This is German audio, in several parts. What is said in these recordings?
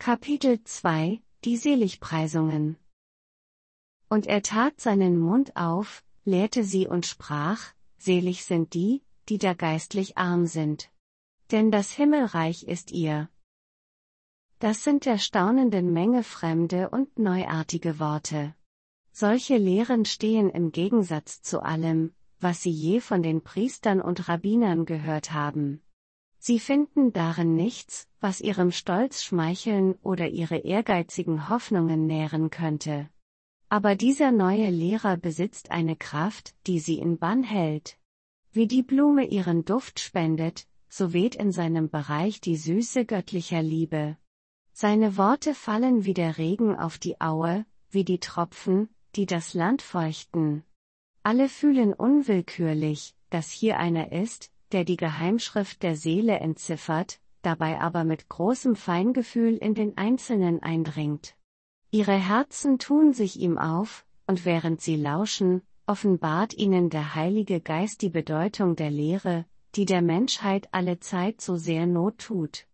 Kapitel 2 Die Seligpreisungen. Und er tat seinen Mund auf, lehrte sie und sprach: Selig sind die, die da geistlich arm sind. Denn das Himmelreich ist ihr. Das sind der staunenden Menge fremde und neuartige Worte. Solche Lehren stehen im Gegensatz zu allem, was sie je von den Priestern und Rabbinern gehört haben. Sie finden darin nichts, was ihrem Stolz schmeicheln oder ihre ehrgeizigen Hoffnungen nähren könnte. Aber dieser neue Lehrer besitzt eine Kraft, die sie in Bann hält. Wie die Blume ihren Duft spendet, so weht in seinem Bereich die Süße göttlicher Liebe. Seine Worte fallen wie der Regen auf die Aue, wie die Tropfen, die das Land feuchten. Alle fühlen unwillkürlich, dass hier einer ist, der die Geheimschrift der Seele entziffert, dabei aber mit großem Feingefühl in den Einzelnen eindringt. Ihre Herzen tun sich ihm auf, und während sie lauschen, offenbart ihnen der Heilige Geist die Bedeutung der Lehre, die der Menschheit alle Zeit so sehr Not tut.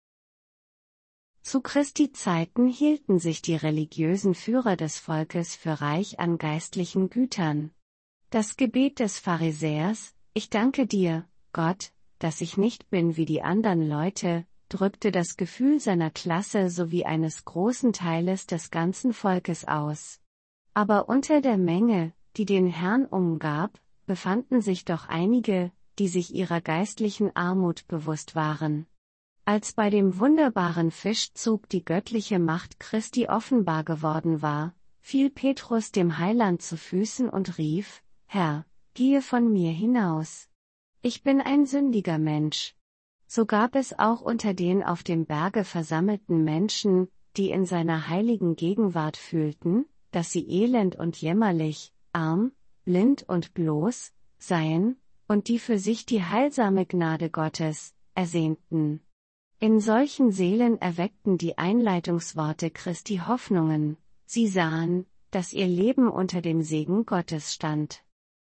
Zu Christi Zeiten hielten sich die religiösen Führer des Volkes für reich an geistlichen Gütern. Das Gebet des Pharisäers: Ich danke dir, Gott, dass ich nicht bin wie die anderen Leute, drückte das Gefühl seiner Klasse sowie eines großen Teiles des ganzen Volkes aus. Aber unter der Menge, die den Herrn umgab, befanden sich doch einige, die sich ihrer geistlichen Armut bewusst waren. Als bei dem wunderbaren Fischzug die göttliche Macht Christi offenbar geworden war, fiel Petrus dem Heiland zu Füßen und rief: Herr, gehe von mir hinaus. Ich bin ein sündiger Mensch. So gab es auch unter den auf dem Berge versammelten Menschen, die in seiner heiligen Gegenwart fühlten, dass sie elend und jämmerlich, arm, blind und bloß seien, und die für sich die heilsame Gnade Gottes ersehnten. In solchen Seelen erweckten die Einleitungsworte Christi Hoffnungen. Sie sahen, dass ihr Leben unter dem Segen Gottes stand.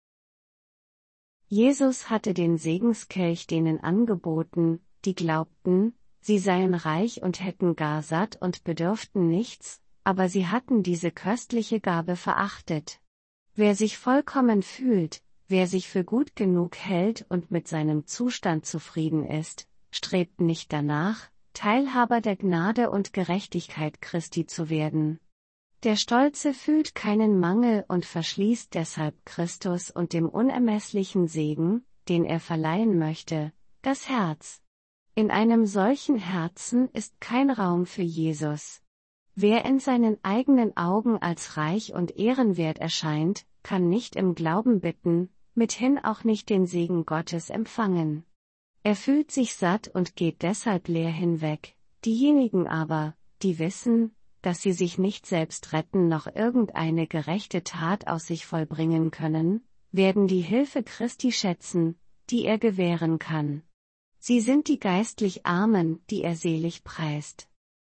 Jesus hatte den Segenskelch denen angeboten, die glaubten, sie seien reich und hätten gar satt und bedürften nichts, aber sie hatten diese köstliche Gabe verachtet. Wer sich vollkommen fühlt, wer sich für gut genug hält und mit seinem Zustand zufrieden ist, strebt nicht danach, Teilhaber der Gnade und Gerechtigkeit Christi zu werden. Der Stolze fühlt keinen Mangel und verschließt deshalb Christus und dem unermesslichen Segen, den er verleihen möchte, das Herz. In einem solchen Herzen ist kein Raum für Jesus. Wer in seinen eigenen Augen als reich und ehrenwert erscheint, kann nicht im Glauben bitten, mithin auch nicht den Segen Gottes empfangen. Er fühlt sich satt und geht deshalb leer hinweg. Diejenigen aber, die wissen, dass sie sich nicht selbst retten noch irgendeine gerechte Tat aus sich vollbringen können, werden die Hilfe Christi schätzen, die er gewähren kann. Sie sind die geistlich Armen, die er selig preist.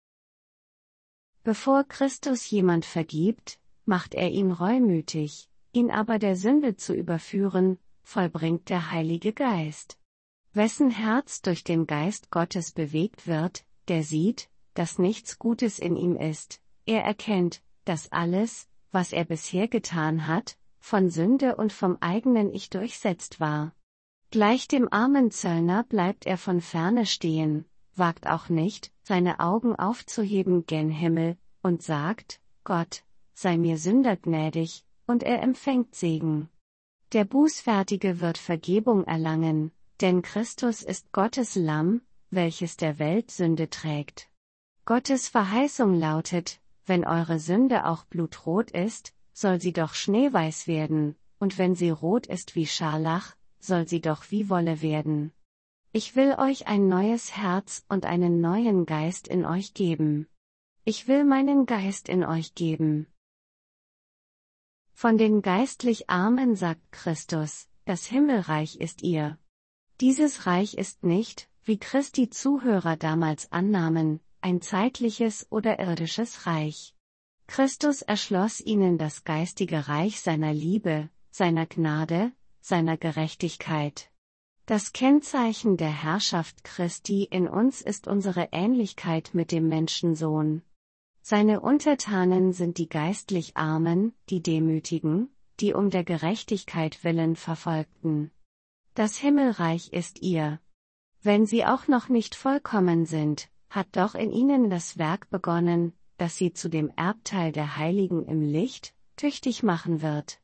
Bevor Christus jemand vergibt, macht er ihn reumütig, ihn aber der Sünde zu überführen, vollbringt der Heilige Geist. Wessen Herz durch den Geist Gottes bewegt wird, der sieht, dass nichts Gutes in ihm ist. Er erkennt, dass alles, was er bisher getan hat, von Sünde und vom eigenen Ich durchsetzt war. Gleich dem armen Zöllner bleibt er von ferne stehen, wagt auch nicht, seine Augen aufzuheben gen Himmel, und sagt: Gott, sei mir Sünder gnädig, und er empfängt Segen. Der Bußfertige wird Vergebung erlangen, denn Christus ist Gottes Lamm, welches der Welt Sünde trägt. Gottes Verheißung lautet: Wenn eure Sünde auch blutrot ist, soll sie doch schneeweiß werden, und wenn sie rot ist wie Scharlach, soll sie doch wie Wolle werden. Ich will euch ein neues Herz und einen neuen Geist in euch geben. Ich will meinen Geist in euch geben. Von den geistlich Armen sagt Christus: Das Himmelreich ist ihr. Dieses Reich ist nicht, wie Christi Zuhörer damals annahmen, ein zeitliches oder irdisches Reich. Christus erschloss ihnen das geistige Reich seiner Liebe, seiner Gnade, seiner Gerechtigkeit. Das Kennzeichen der Herrschaft Christi in uns ist unsere Ähnlichkeit mit dem Menschensohn. Seine Untertanen sind die geistlich Armen, die Demütigen, die um der Gerechtigkeit willen Verfolgten. Das Himmelreich ist ihr. Wenn sie auch noch nicht vollkommen sind, hat doch in ihnen das Werk begonnen, das sie zu dem Erbteil der Heiligen im Licht tüchtig machen wird.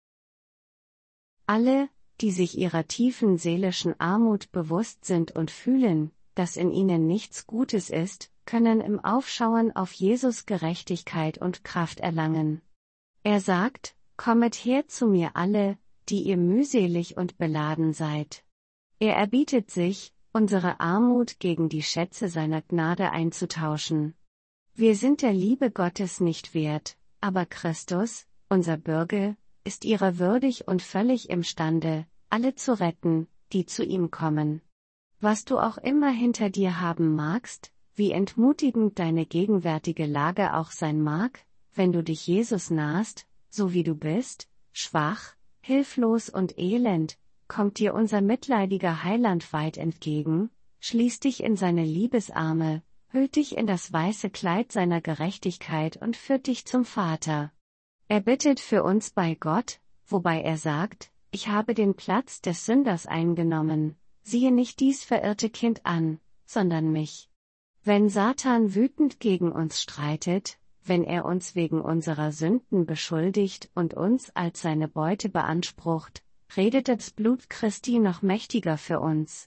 Alle, die sich ihrer tiefen seelischen Armut bewusst sind und fühlen, dass in ihnen nichts Gutes ist, können im Aufschauen auf Jesus Gerechtigkeit und Kraft erlangen. Er sagt: Kommet her zu mir alle, die ihr mühselig und beladen seid. Er erbietet sich, unsere Armut gegen die Schätze seiner Gnade einzutauschen. Wir sind der Liebe Gottes nicht wert, aber Christus, unser Bürger, ist ihrer würdig und völlig imstande, alle zu retten, die zu ihm kommen. Was du auch immer hinter dir haben magst, wie entmutigend deine gegenwärtige Lage auch sein mag, wenn du dich Jesus nahst, so wie du bist, schwach, hilflos und elend, kommt dir unser mitleidiger Heiland weit entgegen, schließt dich in seine Liebesarme, hüllt dich in das weiße Kleid seiner Gerechtigkeit und führt dich zum Vater. Er bittet für uns bei Gott, wobei er sagt: Ich habe den Platz des Sünders eingenommen, siehe nicht dies verirrte Kind an, sondern mich. Wenn Satan wütend gegen uns streitet, wenn er uns wegen unserer Sünden beschuldigt und uns als seine Beute beansprucht, redet das Blut Christi noch mächtiger für uns.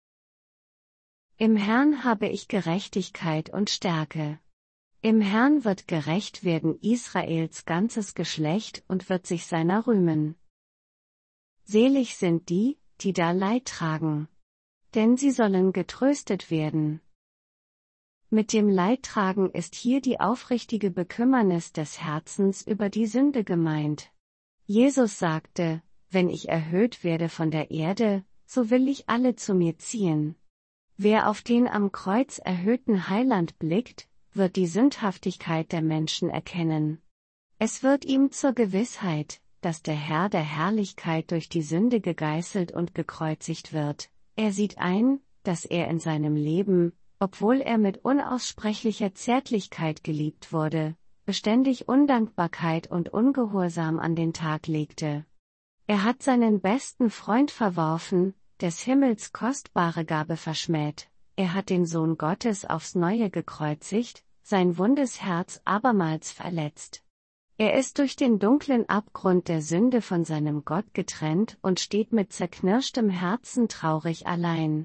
Im Herrn habe ich Gerechtigkeit und Stärke. Im Herrn wird gerecht werden Israels ganzes Geschlecht und wird sich seiner rühmen. Selig sind die, die da Leid tragen. Denn sie sollen getröstet werden. Mit dem Leidtragen ist hier die aufrichtige Bekümmernis des Herzens über die Sünde gemeint. Jesus sagte: Wenn ich erhöht werde von der Erde, so will ich alle zu mir ziehen. Wer auf den am Kreuz erhöhten Heiland blickt, wird die Sündhaftigkeit der Menschen erkennen. Es wird ihm zur Gewissheit, dass der Herr der Herrlichkeit durch die Sünde gegeißelt und gekreuzigt wird. Er sieht ein, dass er in seinem Leben, obwohl er mit unaussprechlicher Zärtlichkeit geliebt wurde, beständig Undankbarkeit und Ungehorsam an den Tag legte. Er hat seinen besten Freund verworfen, des Himmels kostbare Gabe verschmäht. Er hat den Sohn Gottes aufs Neue gekreuzigt, sein wundes Herz abermals verletzt. Er ist durch den dunklen Abgrund der Sünde von seinem Gott getrennt und steht mit zerknirschtem Herzen traurig allein.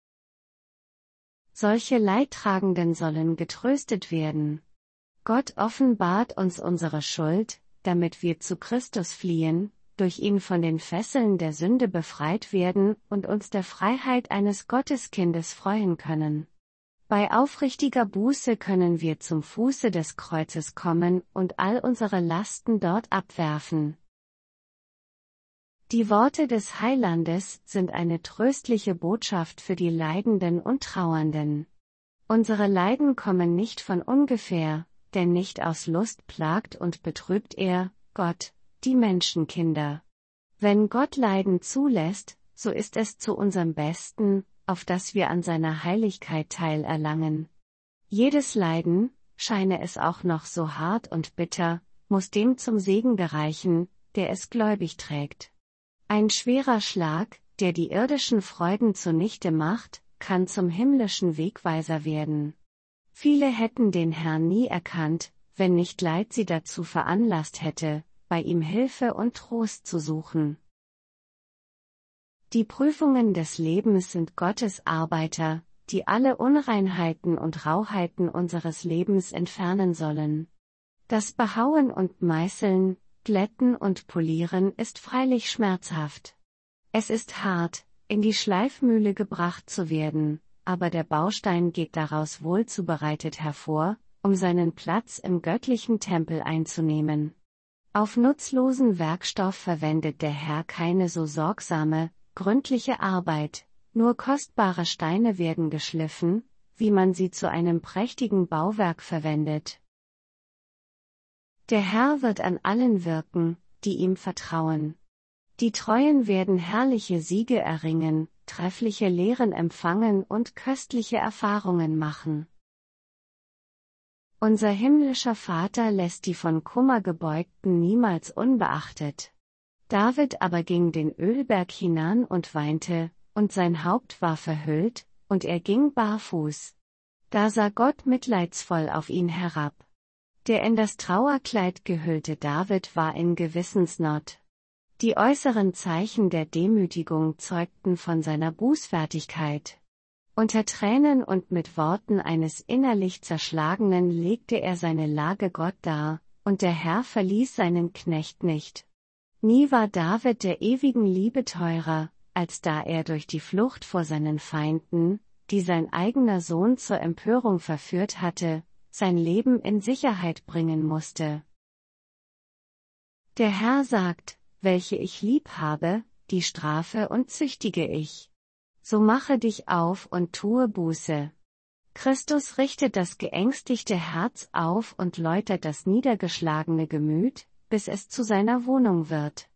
Solche Leidtragenden sollen getröstet werden. Gott offenbart uns unsere Schuld, damit wir zu Christus fliehen, durch ihn von den Fesseln der Sünde befreit werden und uns der Freiheit eines Gotteskindes freuen können. Bei aufrichtiger Buße können wir zum Fuße des Kreuzes kommen und all unsere Lasten dort abwerfen. Die Worte des Heilandes sind eine tröstliche Botschaft für die Leidenden und Trauernden. Unsere Leiden kommen nicht von ungefähr, denn nicht aus Lust plagt und betrübt er, Gott, die Menschenkinder. Wenn Gott Leiden zulässt, so ist es zu unserem Besten, auf dass wir an seiner Heiligkeit Teil erlangen. Jedes Leiden, scheine es auch noch so hart und bitter, muss dem zum Segen gereichen, der es gläubig trägt. Ein schwerer Schlag, der die irdischen Freuden zunichte macht, kann zum himmlischen Wegweiser werden. Viele hätten den Herrn nie erkannt, wenn nicht Leid sie dazu veranlasst hätte, bei ihm Hilfe und Trost zu suchen. Die Prüfungen des Lebens sind Gottes Arbeiter, die alle Unreinheiten und Rauheiten unseres Lebens entfernen sollen. Das Behauen und Meißeln, Glätten und Polieren ist freilich schmerzhaft. Es ist hart, in die Schleifmühle gebracht zu werden, aber der Baustein geht daraus wohl zubereitet hervor, um seinen Platz im göttlichen Tempel einzunehmen. Auf nutzlosen Werkstoff verwendet der Herr keine so sorgsame, gründliche Arbeit, nur kostbare Steine werden geschliffen, wie man sie zu einem prächtigen Bauwerk verwendet. Der Herr wird an allen wirken, die ihm vertrauen. Die Treuen werden herrliche Siege erringen, treffliche Lehren empfangen und köstliche Erfahrungen machen. Unser himmlischer Vater lässt die von Kummer Gebeugten niemals unbeachtet. David aber ging den Ölberg hinan und weinte, und sein Haupt war verhüllt, und er ging barfuß. Da sah Gott mitleidsvoll auf ihn herab. Der in das Trauerkleid gehüllte David war in Gewissensnot. Die äußeren Zeichen der Demütigung zeugten von seiner Bußfertigkeit. Unter Tränen und mit Worten eines innerlich Zerschlagenen legte er seine Lage Gott dar, und der Herr verließ seinen Knecht nicht. Nie war David der ewigen Liebe teurer, als da er durch die Flucht vor seinen Feinden, die sein eigener Sohn zur Empörung verführt hatte, sein Leben in Sicherheit bringen musste. Der Herr sagt, welche ich lieb habe, die strafe und züchtige ich. So mache dich auf und tue Buße. Christus richtet das geängstigte Herz auf und läutert das niedergeschlagene Gemüt, bis es zu seiner Wohnung wird.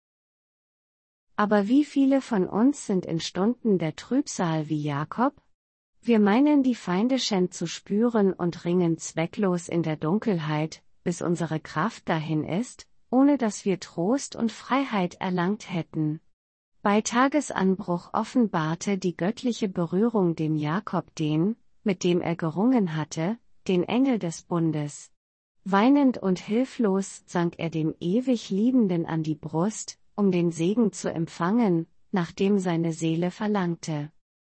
Aber wie viele von uns sind in Stunden der Trübsal wie Jakob? Wir meinen die Feindeschen zu spüren und ringen zwecklos in der Dunkelheit, bis unsere Kraft dahin ist, ohne dass wir Trost und Freiheit erlangt hätten. Bei Tagesanbruch offenbarte die göttliche Berührung dem Jakob den, mit dem er gerungen hatte, den Engel des Bundes. Weinend und hilflos sank er dem ewig Liebenden an die Brust, um den Segen zu empfangen, nach dem seine Seele verlangte.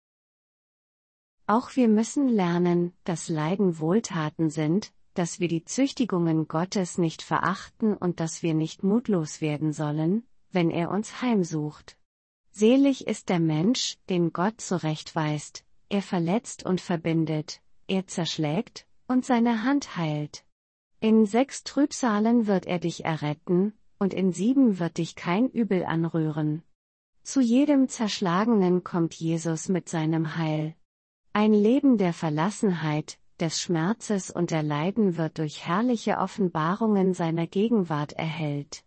Auch wir müssen lernen, dass Leiden Wohltaten sind, dass wir die Züchtigungen Gottes nicht verachten und dass wir nicht mutlos werden sollen, wenn er uns heimsucht. Selig ist der Mensch, den Gott zurechtweist, er verletzt und verbindet, er zerschlägt, und seine Hand heilt. In 6 Trübsalen wird er dich erretten, und in 7 wird dich kein Übel anrühren. Zu jedem Zerschlagenen kommt Jesus mit seinem Heil. Ein Leben der Verlassenheit, des Schmerzes und der Leiden wird durch herrliche Offenbarungen seiner Gegenwart erhellt.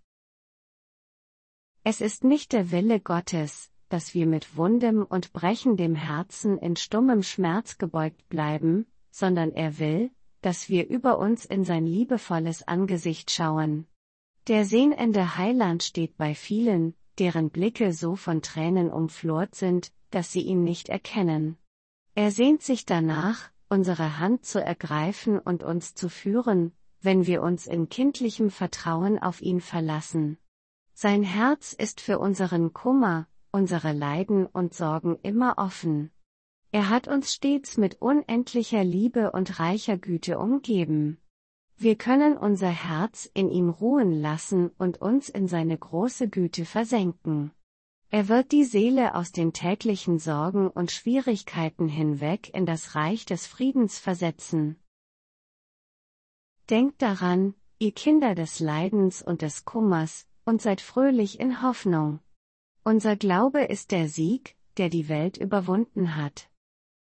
Es ist nicht der Wille Gottes, dass wir mit wundem und brechendem Herzen in stummem Schmerz gebeugt bleiben, sondern er will, dass wir über uns in sein liebevolles Angesicht schauen. Der sehnende Heiland steht bei vielen, deren Blicke so von Tränen umflort sind, dass sie ihn nicht erkennen. Er sehnt sich danach, unsere Hand zu ergreifen und uns zu führen, wenn wir uns in kindlichem Vertrauen auf ihn verlassen. Sein Herz ist für unseren Kummer, unsere Leiden und Sorgen immer offen. Er hat uns stets mit unendlicher Liebe und reicher Güte umgeben. Wir können unser Herz in ihm ruhen lassen und uns in seine große Güte versenken. Er wird die Seele aus den täglichen Sorgen und Schwierigkeiten hinweg in das Reich des Friedens versetzen. Denkt daran, ihr Kinder des Leidens und des Kummers, und seid fröhlich in Hoffnung. Unser Glaube ist der Sieg, der die Welt überwunden hat.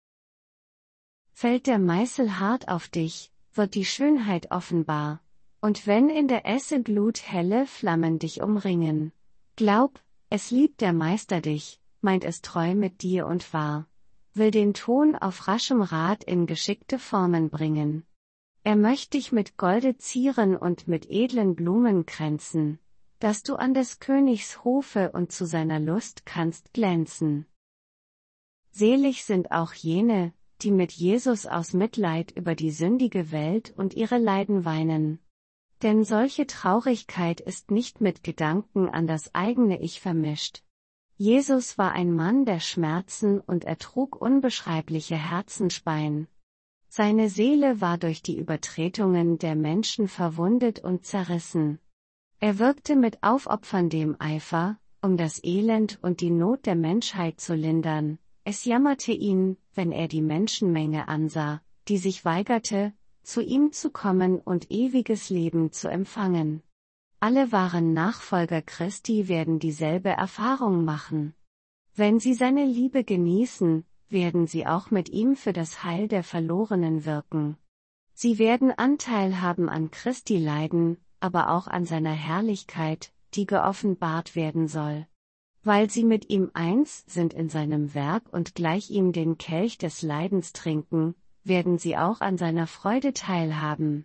Fällt der Meißel hart auf dich, wird die Schönheit offenbar, und wenn in der Esse Glut helle Flammen dich umringen, glaub, es liebt der Meister dich, meint es treu mit dir und wahr, will den Ton auf raschem Rad in geschickte Formen bringen. Er möcht dich mit Golde zieren und mit edlen Blumen kränzen, dass du an des Königs Hofe und zu seiner Lust kannst glänzen. Selig sind auch jene, die mit Jesus aus Mitleid über die sündige Welt und ihre Leiden weinen. Denn solche Traurigkeit ist nicht mit Gedanken an das eigene Ich vermischt. Jesus war ein Mann der Schmerzen und ertrug unbeschreibliche Herzenspein. Seine Seele war durch die Übertretungen der Menschen verwundet und zerrissen. Er wirkte mit aufopferndem Eifer, um das Elend und die Not der Menschheit zu lindern. Es jammerte ihn, wenn er die Menschenmenge ansah, die sich weigerte, zu ihm zu kommen und ewiges Leben zu empfangen. Alle wahren Nachfolger Christi werden dieselbe Erfahrung machen. Wenn sie seine Liebe genießen, werden sie auch mit ihm für das Heil der Verlorenen wirken. Sie werden Anteil haben an Christi Leiden, aber auch an seiner Herrlichkeit, die geoffenbart werden soll. Weil sie mit ihm eins sind in seinem Werk und gleich ihm den Kelch des Leidens trinken, werden sie auch an seiner Freude teilhaben.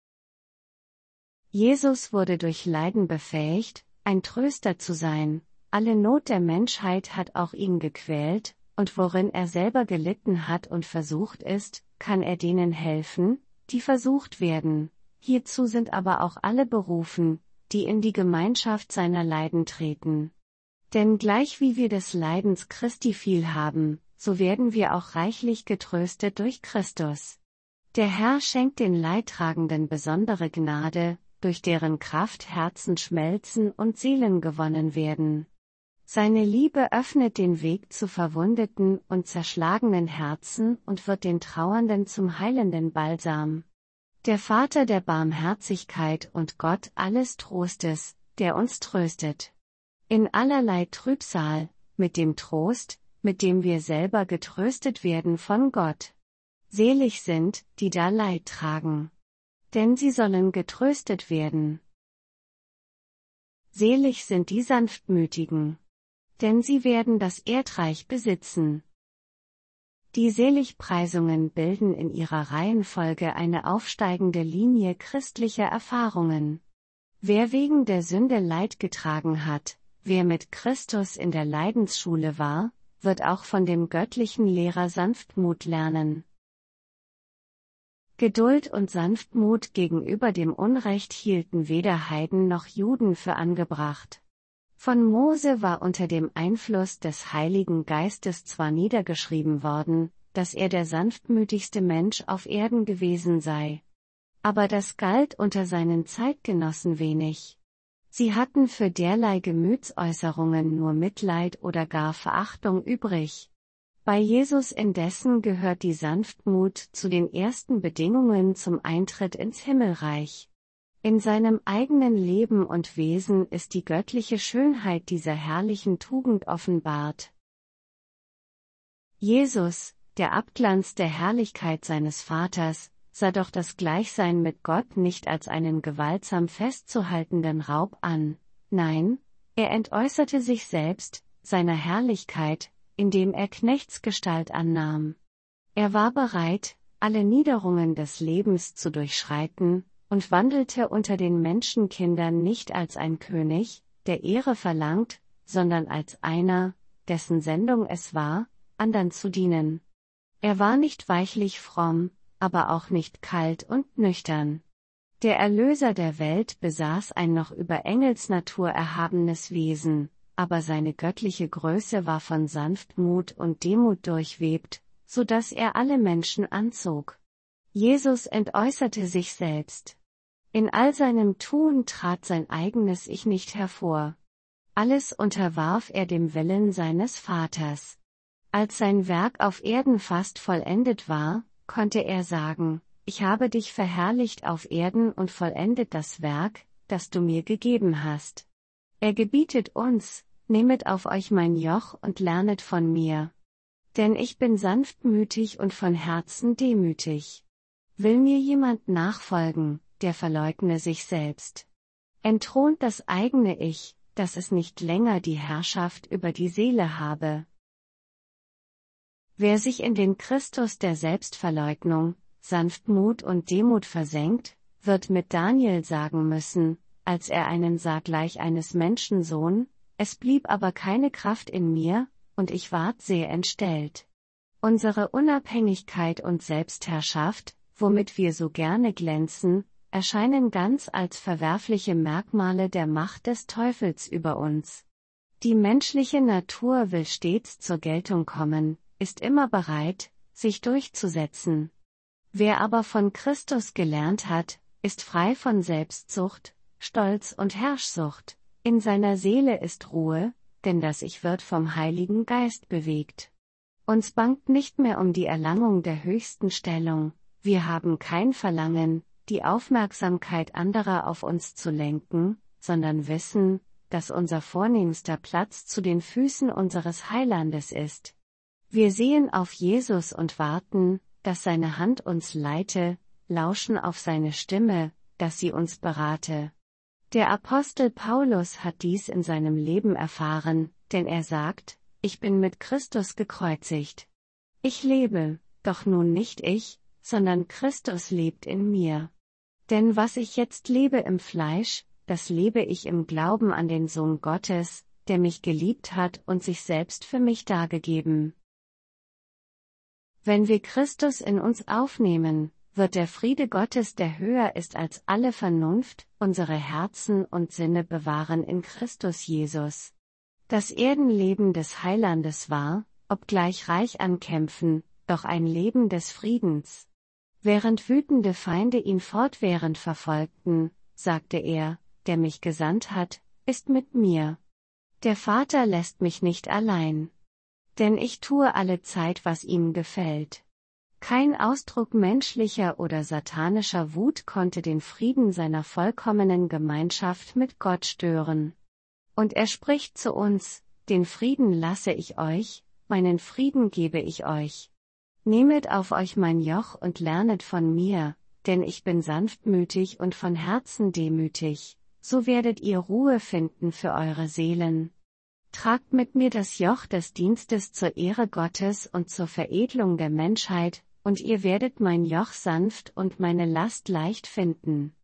Jesus wurde durch Leiden befähigt, ein Tröster zu sein. Alle Not der Menschheit hat auch ihn gequält, und worin er selber gelitten hat und versucht ist, kann er denen helfen, die versucht werden. Hierzu sind aber auch alle berufen, die in die Gemeinschaft seiner Leiden treten. Denn gleich wie wir des Leidens Christi viel haben, so werden wir auch reichlich getröstet durch Christus. Der Herr schenkt den Leidtragenden besondere Gnade, durch deren Kraft Herzen schmelzen und Seelen gewonnen werden. Seine Liebe öffnet den Weg zu verwundeten und zerschlagenen Herzen und wird den Trauernden zum heilenden Balsam. Der Vater der Barmherzigkeit und Gott alles Trostes, der uns tröstet. In allerlei Trübsal, mit dem Trost, mit dem wir selber getröstet werden von Gott. Selig sind, die da Leid tragen. Denn sie sollen getröstet werden. Selig sind die Sanftmütigen. Denn sie werden das Erdreich besitzen. Die Seligpreisungen bilden in ihrer Reihenfolge eine aufsteigende Linie christlicher Erfahrungen. Wer wegen der Sünde Leid getragen hat, wer mit Christus in der Leidensschule war, wird auch von dem göttlichen Lehrer Sanftmut lernen. Geduld und Sanftmut gegenüber dem Unrecht hielten weder Heiden noch Juden für angebracht. Von Mose war unter dem Einfluss des Heiligen Geistes zwar niedergeschrieben worden, dass er der sanftmütigste Mensch auf Erden gewesen sei. Aber das galt unter seinen Zeitgenossen wenig. Sie hatten für derlei Gemütsäußerungen nur Mitleid oder gar Verachtung übrig. Bei Jesus indessen gehört die Sanftmut zu den ersten Bedingungen zum Eintritt ins Himmelreich. In seinem eigenen Leben und Wesen ist die göttliche Schönheit dieser herrlichen Tugend offenbart. Jesus, der Abglanz der Herrlichkeit seines Vaters, sah doch das Gleichsein mit Gott nicht als einen gewaltsam festzuhaltenden Raub an, nein, er entäußerte sich selbst, seiner Herrlichkeit, indem er Knechtsgestalt annahm. Er war bereit, alle Niederungen des Lebens zu durchschreiten, und wandelte unter den Menschenkindern nicht als ein König, der Ehre verlangt, sondern als einer, dessen Sendung es war, andern zu dienen. Er war nicht weichlich fromm, aber auch nicht kalt und nüchtern. Der Erlöser der Welt besaß ein noch über Engelsnatur erhabenes Wesen, aber seine göttliche Größe war von Sanftmut und Demut durchwebt, so dass er alle Menschen anzog. Jesus entäußerte sich selbst. In all seinem Tun trat sein eigenes Ich nicht hervor. Alles unterwarf er dem Willen seines Vaters. Als sein Werk auf Erden fast vollendet war, konnte er sagen: Ich habe dich verherrlicht auf Erden und vollendet das Werk, das du mir gegeben hast. Er gebietet uns: Nehmet auf euch mein Joch und lernet von mir. Denn ich bin sanftmütig und von Herzen demütig. Will mir jemand nachfolgen, der verleugne sich selbst. Entthront das eigene Ich, dass es nicht länger die Herrschaft über die Seele habe. Wer sich in den Christus der Selbstverleugnung, Sanftmut und Demut versenkt, wird mit Daniel sagen müssen, als er einen sah gleich eines Menschensohn: Es blieb aber keine Kraft in mir, und ich ward sehr entstellt. Unsere Unabhängigkeit und Selbstherrschaft, womit wir so gerne glänzen, erscheinen ganz als verwerfliche Merkmale der Macht des Teufels über uns. Die menschliche Natur will stets zur Geltung kommen, ist immer bereit, sich durchzusetzen. Wer aber von Christus gelernt hat, ist frei von Selbstsucht, Stolz und Herrschsucht. In seiner Seele ist Ruhe, denn das Ich wird vom Heiligen Geist bewegt. Uns bangt nicht mehr um die Erlangung der höchsten Stellung, wir haben kein Verlangen, die Aufmerksamkeit anderer auf uns zu lenken, sondern wissen, dass unser vornehmster Platz zu den Füßen unseres Heilandes ist. Wir sehen auf Jesus und warten, dass seine Hand uns leite, lauschen auf seine Stimme, dass sie uns berate. Der Apostel Paulus hat dies in seinem Leben erfahren, denn er sagt, ich bin mit Christus gekreuzigt. Ich lebe, doch nun nicht ich, sondern Christus lebt in mir. Denn was ich jetzt lebe im Fleisch, das lebe ich im Glauben an den Sohn Gottes, der mich geliebt hat und sich selbst für mich dargegeben. Wenn wir Christus in uns aufnehmen, wird der Friede Gottes, der höher ist als alle Vernunft, unsere Herzen und Sinne bewahren in Christus Jesus. Das Erdenleben des Heilandes war, obgleich reich an Kämpfen, doch ein Leben des Friedens. Während wütende Feinde ihn fortwährend verfolgten, sagte er, der mich gesandt hat, ist mit mir. Der Vater lässt mich nicht allein. Denn ich tue alle Zeit, was ihm gefällt. Kein Ausdruck menschlicher oder satanischer Wut konnte den Frieden seiner vollkommenen Gemeinschaft mit Gott stören. Und er spricht zu uns, den Frieden lasse ich euch, meinen Frieden gebe ich euch. Nehmet auf euch mein Joch und lernet von mir, denn ich bin sanftmütig und von Herzen demütig, so werdet ihr Ruhe finden für eure Seelen. Tragt mit mir das Joch des Dienstes zur Ehre Gottes und zur Veredelung der Menschheit, und ihr werdet mein Joch sanft und meine Last leicht finden.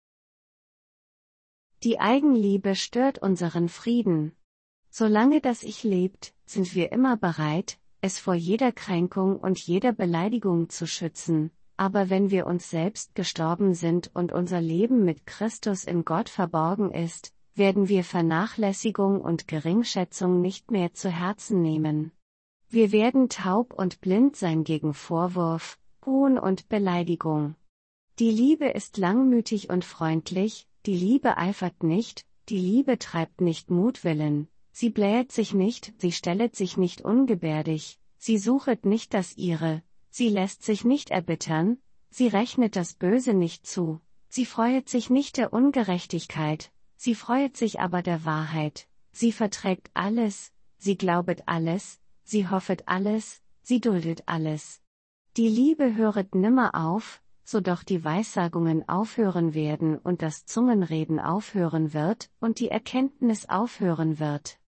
Die Eigenliebe stört unseren Frieden. Solange das Ich lebt, sind wir immer bereit, es vor jeder Kränkung und jeder Beleidigung zu schützen, aber wenn wir uns selbst gestorben sind und unser Leben mit Christus in Gott verborgen ist, werden wir Vernachlässigung und Geringschätzung nicht mehr zu Herzen nehmen. Wir werden taub und blind sein gegen Vorwurf, Hohn und Beleidigung. Die Liebe ist langmütig und freundlich, die Liebe eifert nicht, die Liebe treibt nicht Mutwillen, sie blähet sich nicht, sie stellet sich nicht ungebärdig, sie suchet nicht das Ihre, sie lässt sich nicht erbittern, sie rechnet das Böse nicht zu, sie freuet sich nicht der Ungerechtigkeit, sie freuet sich aber der Wahrheit, sie verträgt alles, sie glaubet alles, sie hoffet alles, sie duldet alles. Die Liebe höret nimmer auf, so doch die Weissagungen aufhören werden und das Zungenreden aufhören wird und die Erkenntnis aufhören wird.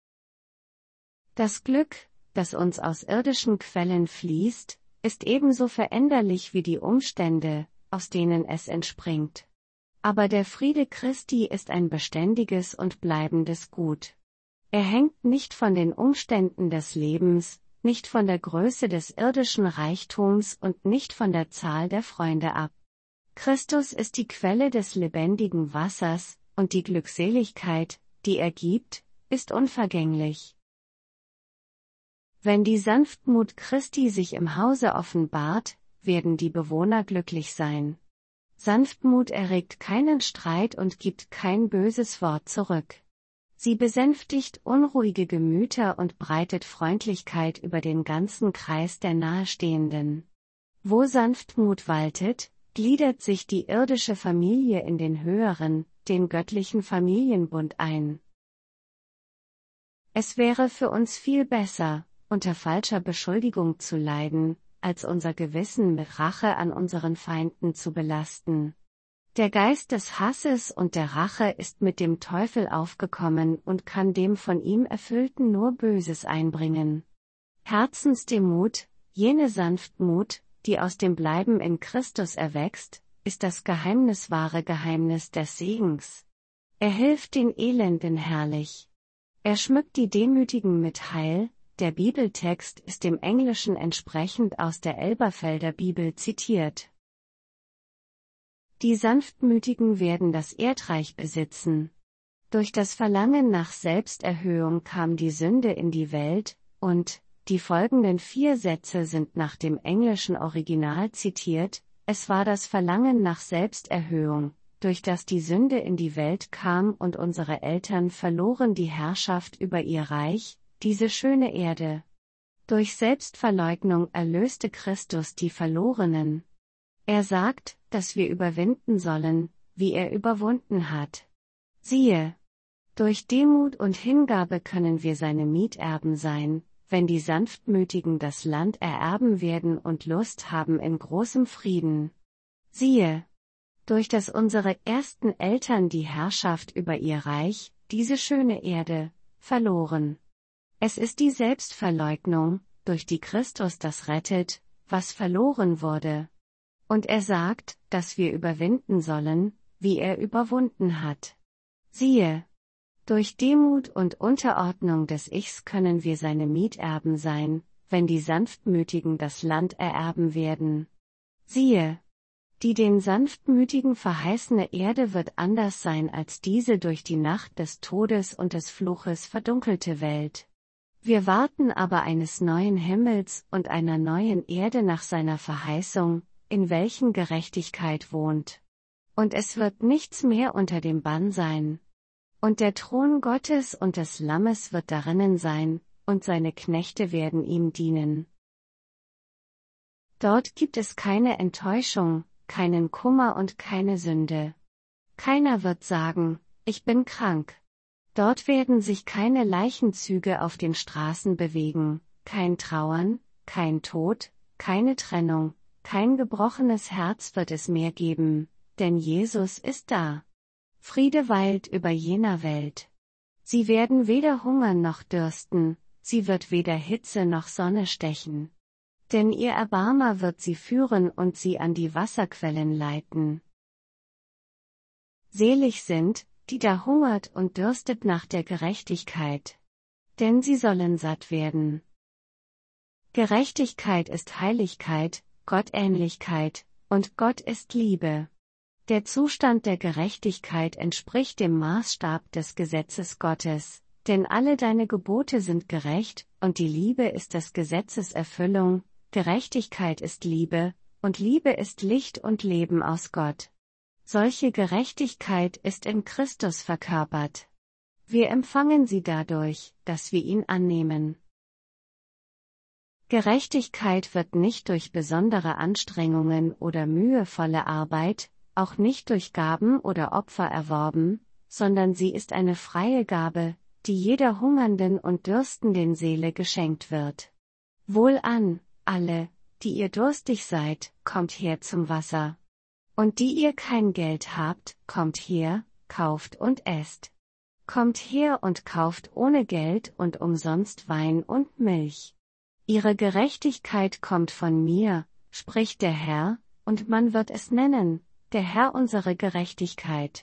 Das Glück, das uns aus irdischen Quellen fließt, ist ebenso veränderlich wie die Umstände, aus denen es entspringt. Aber der Friede Christi ist ein beständiges und bleibendes Gut. Er hängt nicht von den Umständen des Lebens, nicht von der Größe des irdischen Reichtums und nicht von der Zahl der Freunde ab. Christus ist die Quelle des lebendigen Wassers, und die Glückseligkeit, die er gibt, ist unvergänglich. Wenn die Sanftmut Christi sich im Hause offenbart, werden die Bewohner glücklich sein. Sanftmut erregt keinen Streit und gibt kein böses Wort zurück. Sie besänftigt unruhige Gemüter und breitet Freundlichkeit über den ganzen Kreis der Nahestehenden. Wo Sanftmut waltet, gliedert sich die irdische Familie in den höheren, den göttlichen Familienbund ein. Es wäre für uns viel besser, unter falscher Beschuldigung zu leiden, als unser Gewissen mit Rache an unseren Feinden zu belasten. Der Geist des Hasses und der Rache ist mit dem Teufel aufgekommen und kann dem von ihm Erfüllten nur Böses einbringen. Herzensdemut, jene Sanftmut, die aus dem Bleiben in Christus erwächst, ist das geheimniswahre Geheimnis des Segens. Er hilft den Elenden herrlich. Er schmückt die Demütigen mit Heil. Der Bibeltext ist dem Englischen entsprechend aus der Elberfelder Bibel zitiert. Die Sanftmütigen werden das Erdreich besitzen. Durch das Verlangen nach Selbsterhöhung kam die Sünde in die Welt, und, die folgenden 4 Sätze sind nach dem englischen Original zitiert, es war das Verlangen nach Selbsterhöhung, durch das die Sünde in die Welt kam und unsere Eltern verloren die Herrschaft über ihr Reich, diese schöne Erde. Durch Selbstverleugnung erlöste Christus die Verlorenen. Er sagt, dass wir überwinden sollen, wie er überwunden hat. Siehe! Durch Demut und Hingabe können wir seine Miterben sein, wenn die Sanftmütigen das Land ererben werden und Lust haben in großem Frieden. Siehe! durch das unsere ersten Eltern die Herrschaft über ihr Reich, diese schöne Erde, verloren. Es ist die Selbstverleugnung, durch die Christus das rettet, was verloren wurde. Und er sagt, dass wir überwinden sollen, wie er überwunden hat. Siehe, durch Demut und Unterordnung des Ichs können wir seine Miterben sein, wenn die Sanftmütigen das Land ererben werden. Siehe, die den Sanftmütigen verheißene Erde wird anders sein als diese durch die Nacht des Todes und des Fluches verdunkelte Welt. Wir warten aber eines neuen Himmels und einer neuen Erde nach seiner Verheißung, in welchen Gerechtigkeit wohnt. Und es wird nichts mehr unter dem Bann sein. Und der Thron Gottes und des Lammes wird darinnen sein, und seine Knechte werden ihm dienen. Dort gibt es keine Enttäuschung, keinen Kummer und keine Sünde. Keiner wird sagen, ich bin krank. Dort werden sich keine Leichenzüge auf den Straßen bewegen, kein Trauern, kein Tod, keine Trennung, kein gebrochenes Herz wird es mehr geben, denn Jesus ist da. Friede weilt über jener Welt. Sie werden weder hungern noch dürsten, sie wird weder Hitze noch Sonne stechen. Denn ihr Erbarmer wird sie führen und sie an die Wasserquellen leiten. Selig sind, die da hungert und dürstet nach der Gerechtigkeit. Denn sie sollen satt werden. Gerechtigkeit ist Heiligkeit, Gottähnlichkeit, und Gott ist Liebe. Der Zustand der Gerechtigkeit entspricht dem Maßstab des Gesetzes Gottes, denn alle deine Gebote sind gerecht, und die Liebe ist des Gesetzes Erfüllung. Gerechtigkeit ist Liebe, und Liebe ist Licht und Leben aus Gott. Solche Gerechtigkeit ist in Christus verkörpert. Wir empfangen sie dadurch, dass wir ihn annehmen. Gerechtigkeit wird nicht durch besondere Anstrengungen oder mühevolle Arbeit, auch nicht durch Gaben oder Opfer erworben, sondern sie ist eine freie Gabe, die jeder hungernden und dürstenden Seele geschenkt wird. Wohlan, alle, die ihr durstig seid, kommt her zum Wasser. Und die ihr kein Geld habt, kommt her, kauft und esst. Kommt her und kauft ohne Geld und umsonst Wein und Milch. Ihre Gerechtigkeit kommt von mir, spricht der Herr, und man wird es nennen, der Herr unsere Gerechtigkeit.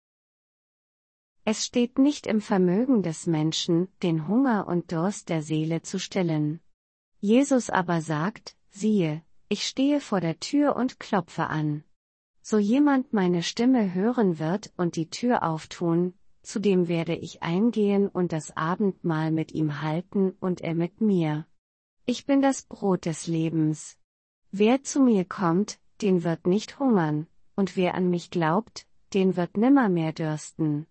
Es steht nicht im Vermögen des Menschen, den Hunger und Durst der Seele zu stillen. Jesus aber sagt, siehe, ich stehe vor der Tür und klopfe an. So jemand meine Stimme hören wird und die Tür auftun, zu dem werde ich eingehen und das Abendmahl mit ihm halten und er mit mir. Ich bin das Brot des Lebens. Wer zu mir kommt, den wird nicht hungern, und wer an mich glaubt, den wird nimmermehr dürsten.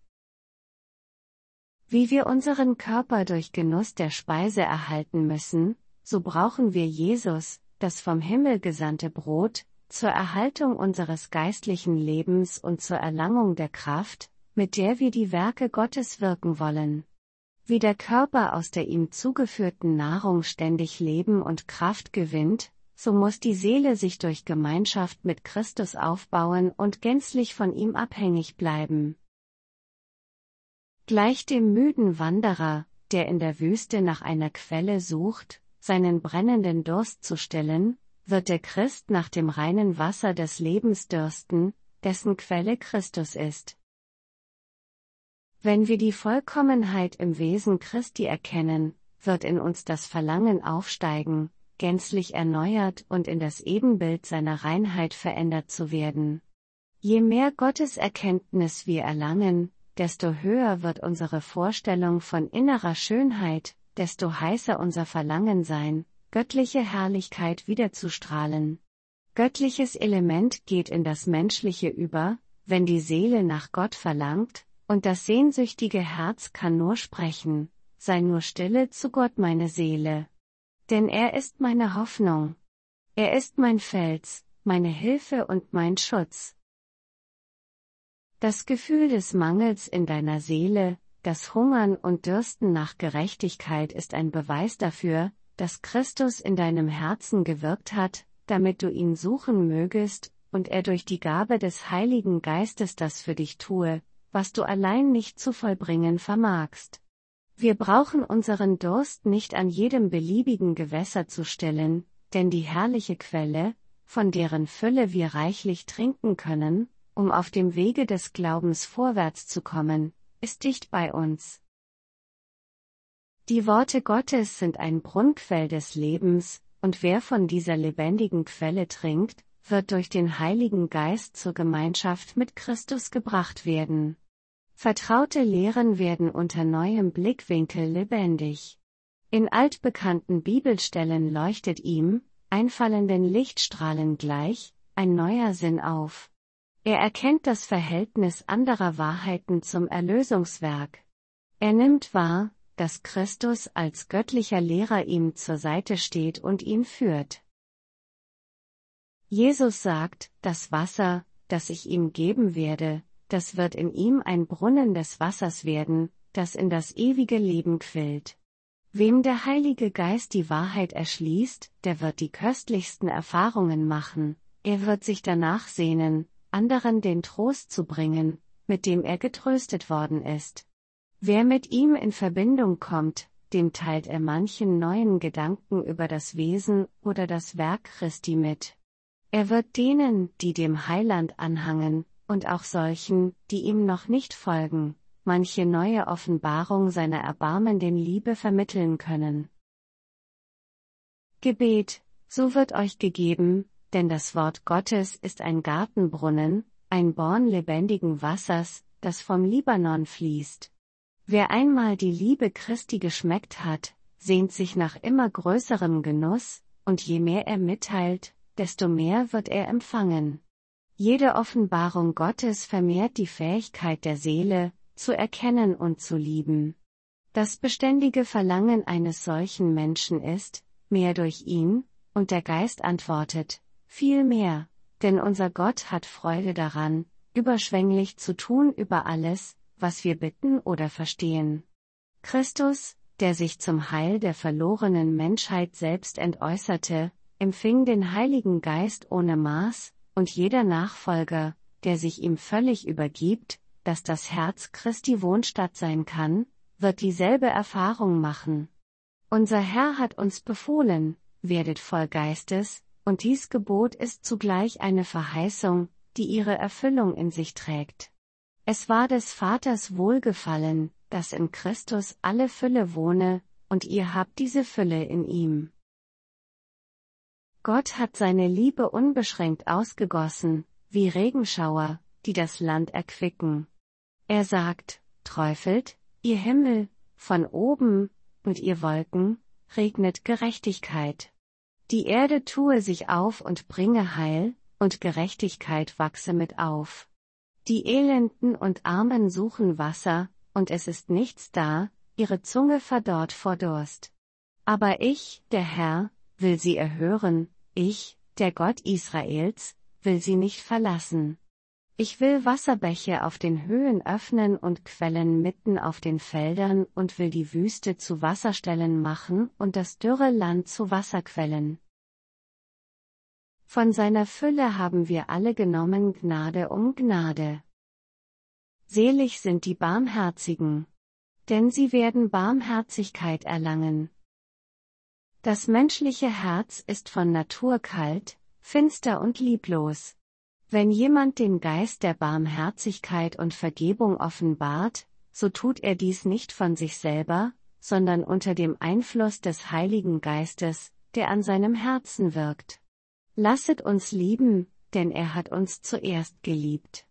Wie wir unseren Körper durch Genuss der Speise erhalten müssen, so brauchen wir Jesus, das vom Himmel gesandte Brot, zur Erhaltung unseres geistlichen Lebens und zur Erlangung der Kraft, mit der wir die Werke Gottes wirken wollen. Wie der Körper aus der ihm zugeführten Nahrung ständig Leben und Kraft gewinnt, so muss die Seele sich durch Gemeinschaft mit Christus aufbauen und gänzlich von ihm abhängig bleiben. Gleich dem müden Wanderer, der in der Wüste nach einer Quelle sucht, seinen brennenden Durst zu stillen, wird der Christ nach dem reinen Wasser des Lebens dürsten, dessen Quelle Christus ist. Wenn wir die Vollkommenheit im Wesen Christi erkennen, wird in uns das Verlangen aufsteigen, gänzlich erneuert und in das Ebenbild seiner Reinheit verändert zu werden. Je mehr Gottes Erkenntnis wir erlangen, desto höher wird unsere Vorstellung von innerer Schönheit, desto heißer unser Verlangen sein, göttliche Herrlichkeit wiederzustrahlen. Göttliches Element geht in das Menschliche über, wenn die Seele nach Gott verlangt, und das sehnsüchtige Herz kann nur sprechen, sei nur stille zu Gott meine Seele. Denn er ist meine Hoffnung. Er ist mein Fels, meine Hilfe und mein Schutz. Das Gefühl des Mangels in deiner Seele, das Hungern und Dürsten nach Gerechtigkeit ist ein Beweis dafür, dass Christus in deinem Herzen gewirkt hat, damit du ihn suchen mögest, und er durch die Gabe des Heiligen Geistes das für dich tue, was du allein nicht zu vollbringen vermagst. Wir brauchen unseren Durst nicht an jedem beliebigen Gewässer zu stillen, denn die herrliche Quelle, von deren Fülle wir reichlich trinken können, um auf dem Wege des Glaubens vorwärts zu kommen, ist dicht bei uns. Die Worte Gottes sind ein Brunnenquell des Lebens, und wer von dieser lebendigen Quelle trinkt, wird durch den Heiligen Geist zur Gemeinschaft mit Christus gebracht werden. Vertraute Lehren werden unter neuem Blickwinkel lebendig. In altbekannten Bibelstellen leuchtet ihm, einfallenden Lichtstrahlen gleich, ein neuer Sinn auf. Er erkennt das Verhältnis anderer Wahrheiten zum Erlösungswerk. Er nimmt wahr, dass Christus als göttlicher Lehrer ihm zur Seite steht und ihn führt. Jesus sagt, das Wasser, das ich ihm geben werde, das wird in ihm ein Brunnen des Wassers werden, das in das ewige Leben quillt. Wem der Heilige Geist die Wahrheit erschließt, der wird die köstlichsten Erfahrungen machen, er wird sich danach sehnen, anderen den Trost zu bringen, mit dem er getröstet worden ist. Wer mit ihm in Verbindung kommt, dem teilt er manchen neuen Gedanken über das Wesen oder das Werk Christi mit. Er wird denen, die dem Heiland anhangen, und auch solchen, die ihm noch nicht folgen, manche neue Offenbarung seiner erbarmenden Liebe vermitteln können. Gebet, so wird euch gegeben, denn das Wort Gottes ist ein Gartenbrunnen, ein Born lebendigen Wassers, das vom Libanon fließt. Wer einmal die Liebe Christi geschmeckt hat, sehnt sich nach immer größerem Genuss, und je mehr er mitteilt, desto mehr wird er empfangen. Jede Offenbarung Gottes vermehrt die Fähigkeit der Seele, zu erkennen und zu lieben. Das beständige Verlangen eines solchen Menschen ist, mehr durch ihn, und der Geist antwortet, viel mehr, denn unser Gott hat Freude daran, überschwänglich zu tun über alles, was wir bitten oder verstehen. Christus, der sich zum Heil der verlorenen Menschheit selbst entäußerte, empfing den Heiligen Geist ohne Maß, und jeder Nachfolger, der sich ihm völlig übergibt, dass das Herz Christi Wohnstatt sein kann, wird dieselbe Erfahrung machen. Unser Herr hat uns befohlen, werdet voll Geistes, und dies Gebot ist zugleich eine Verheißung, die ihre Erfüllung in sich trägt. Es war des Vaters Wohlgefallen, dass in Christus alle Fülle wohne, und ihr habt diese Fülle in ihm. Gott hat seine Liebe unbeschränkt ausgegossen, wie Regenschauer, die das Land erquicken. Er sagt, träufelt, ihr Himmel, von oben, und ihr Wolken, regnet Gerechtigkeit. Die Erde tue sich auf und bringe Heil, und Gerechtigkeit wachse mit auf. Die Elenden und Armen suchen Wasser, und es ist nichts da, ihre Zunge verdorrt vor Durst. Aber ich, der Herr, will sie erhören, ich, der Gott Israels, will sie nicht verlassen. Ich will Wasserbäche auf den Höhen öffnen und Quellen mitten auf den Feldern und will die Wüste zu Wasserstellen machen und das dürre Land zu Wasserquellen. Von seiner Fülle haben wir alle genommen Gnade um Gnade. Selig sind die Barmherzigen, denn sie werden Barmherzigkeit erlangen. Das menschliche Herz ist von Natur kalt, finster und lieblos. Wenn jemand den Geist der Barmherzigkeit und Vergebung offenbart, so tut er dies nicht von sich selber, sondern unter dem Einfluss des Heiligen Geistes, der an seinem Herzen wirkt. Lasset uns lieben, denn er hat uns zuerst geliebt.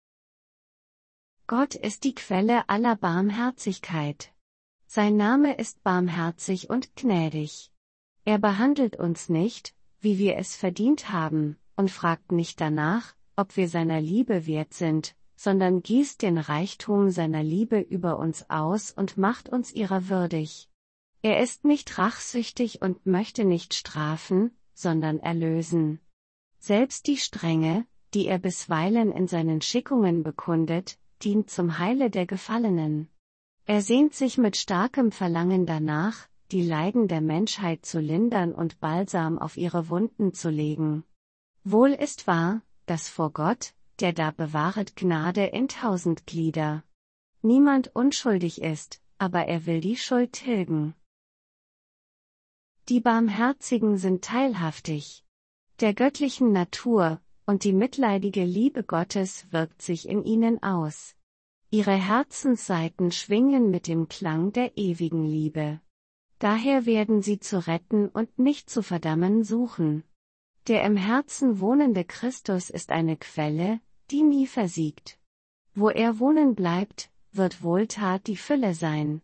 Gott ist die Quelle aller Barmherzigkeit. Sein Name ist barmherzig und gnädig. Er behandelt uns nicht, wie wir es verdient haben, und fragt nicht danach, ob wir seiner Liebe wert sind, sondern gießt den Reichtum seiner Liebe über uns aus und macht uns ihrer würdig. Er ist nicht rachsüchtig und möchte nicht strafen, sondern erlösen. Selbst die Strenge, die er bisweilen in seinen Schickungen bekundet, dient zum Heile der Gefallenen. Er sehnt sich mit starkem Verlangen danach, die Leiden der Menschheit zu lindern und Balsam auf ihre Wunden zu legen. Wohl ist wahr, dass vor Gott, der da bewahret Gnade in 1000 Glieder. Niemand unschuldig ist, aber er will die Schuld tilgen. Die Barmherzigen sind teilhaftig der göttlichen Natur, und die mitleidige Liebe Gottes wirkt sich in ihnen aus. Ihre Herzenssaiten schwingen mit dem Klang der ewigen Liebe. Daher werden sie zu retten und nicht zu verdammen suchen. Der im Herzen wohnende Christus ist eine Quelle, die nie versiegt. Wo er wohnen bleibt, wird Wohltat die Fülle sein.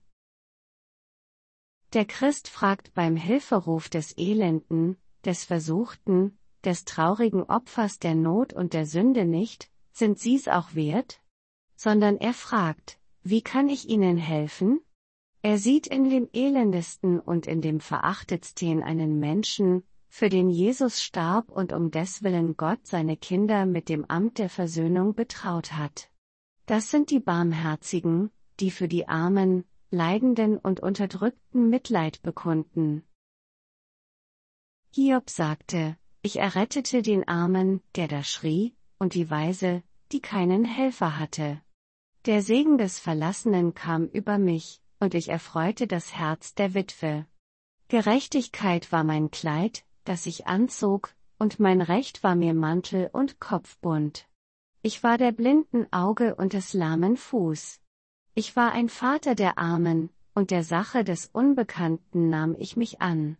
Der Christ fragt beim Hilferuf des Elenden, des Versuchten, des traurigen Opfers der Not und der Sünde nicht, sind sie's auch wert? Sondern er fragt, wie kann ich ihnen helfen? Er sieht in dem Elendesten und in dem Verachtetsten einen Menschen, für den Jesus starb und um deswillen Gott seine Kinder mit dem Amt der Versöhnung betraut hat. Das sind die Barmherzigen, die für die Armen, Leidenden und Unterdrückten Mitleid bekunden. Hiob sagte, ich errettete den Armen, der da schrie, und die Waise, die keinen Helfer hatte. Der Segen des Verlassenen kam über mich, und ich erfreute das Herz der Witwe. Gerechtigkeit war mein Kleid, das ich anzog, und mein Recht war mir Mantel und Kopfbund. Ich war der blinden Auge und des lahmen Fuß. Ich war ein Vater der Armen, und der Sache des Unbekannten nahm ich mich an.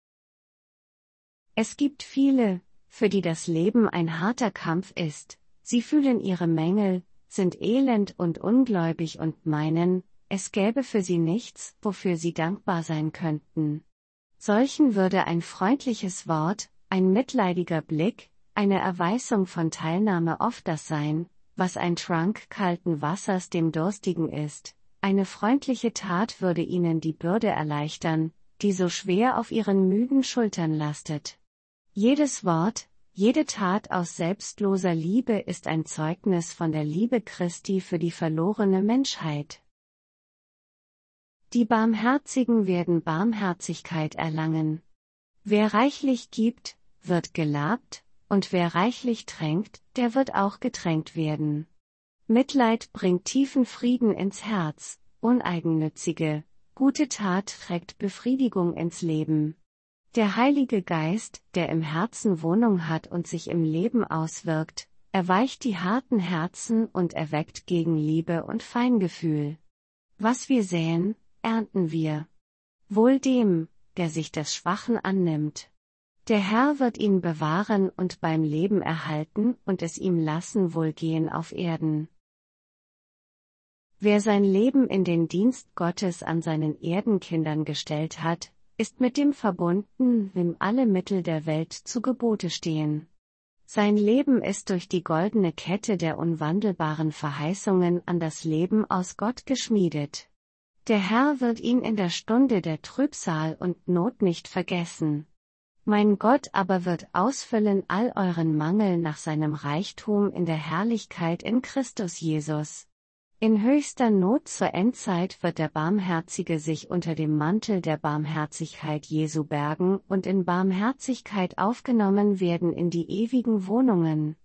Es gibt viele, für die das Leben ein harter Kampf ist, sie fühlen ihre Mängel, sind elend und ungläubig und meinen, es gäbe für sie nichts, wofür sie dankbar sein könnten. Solchen würde ein freundliches Wort, ein mitleidiger Blick, eine Erweisung von Teilnahme oft das sein, was ein Trank kalten Wassers dem Durstigen ist. Eine freundliche Tat würde ihnen die Bürde erleichtern, die so schwer auf ihren müden Schultern lastet. Jedes Wort, jede Tat aus selbstloser Liebe ist ein Zeugnis von der Liebe Christi für die verlorene Menschheit. Die Barmherzigen werden Barmherzigkeit erlangen. Wer reichlich gibt, wird gelabt, und wer reichlich tränkt, der wird auch getränkt werden. Mitleid bringt tiefen Frieden ins Herz, uneigennützige, gute Tat trägt Befriedigung ins Leben. Der Heilige Geist, der im Herzen Wohnung hat und sich im Leben auswirkt, erweicht die harten Herzen und erweckt Gegenliebe und Feingefühl. Was wir säen, ernten wir. Wohl dem, der sich des Schwachen annimmt. Der Herr wird ihn bewahren und beim Leben erhalten und es ihm lassen wohlgehen auf Erden. Wer sein Leben in den Dienst Gottes an seinen Erdenkindern gestellt hat, ist mit dem verbunden, wem alle Mittel der Welt zu Gebote stehen. Sein Leben ist durch die goldene Kette der unwandelbaren Verheißungen an das Leben aus Gott geschmiedet. Der Herr wird ihn in der Stunde der Trübsal und Not nicht vergessen. Mein Gott aber wird ausfüllen all euren Mangel nach seinem Reichtum in der Herrlichkeit in Christus Jesus. In höchster Not zur Endzeit wird der Barmherzige sich unter dem Mantel der Barmherzigkeit Jesu bergen und in Barmherzigkeit aufgenommen werden in die ewigen Wohnungen.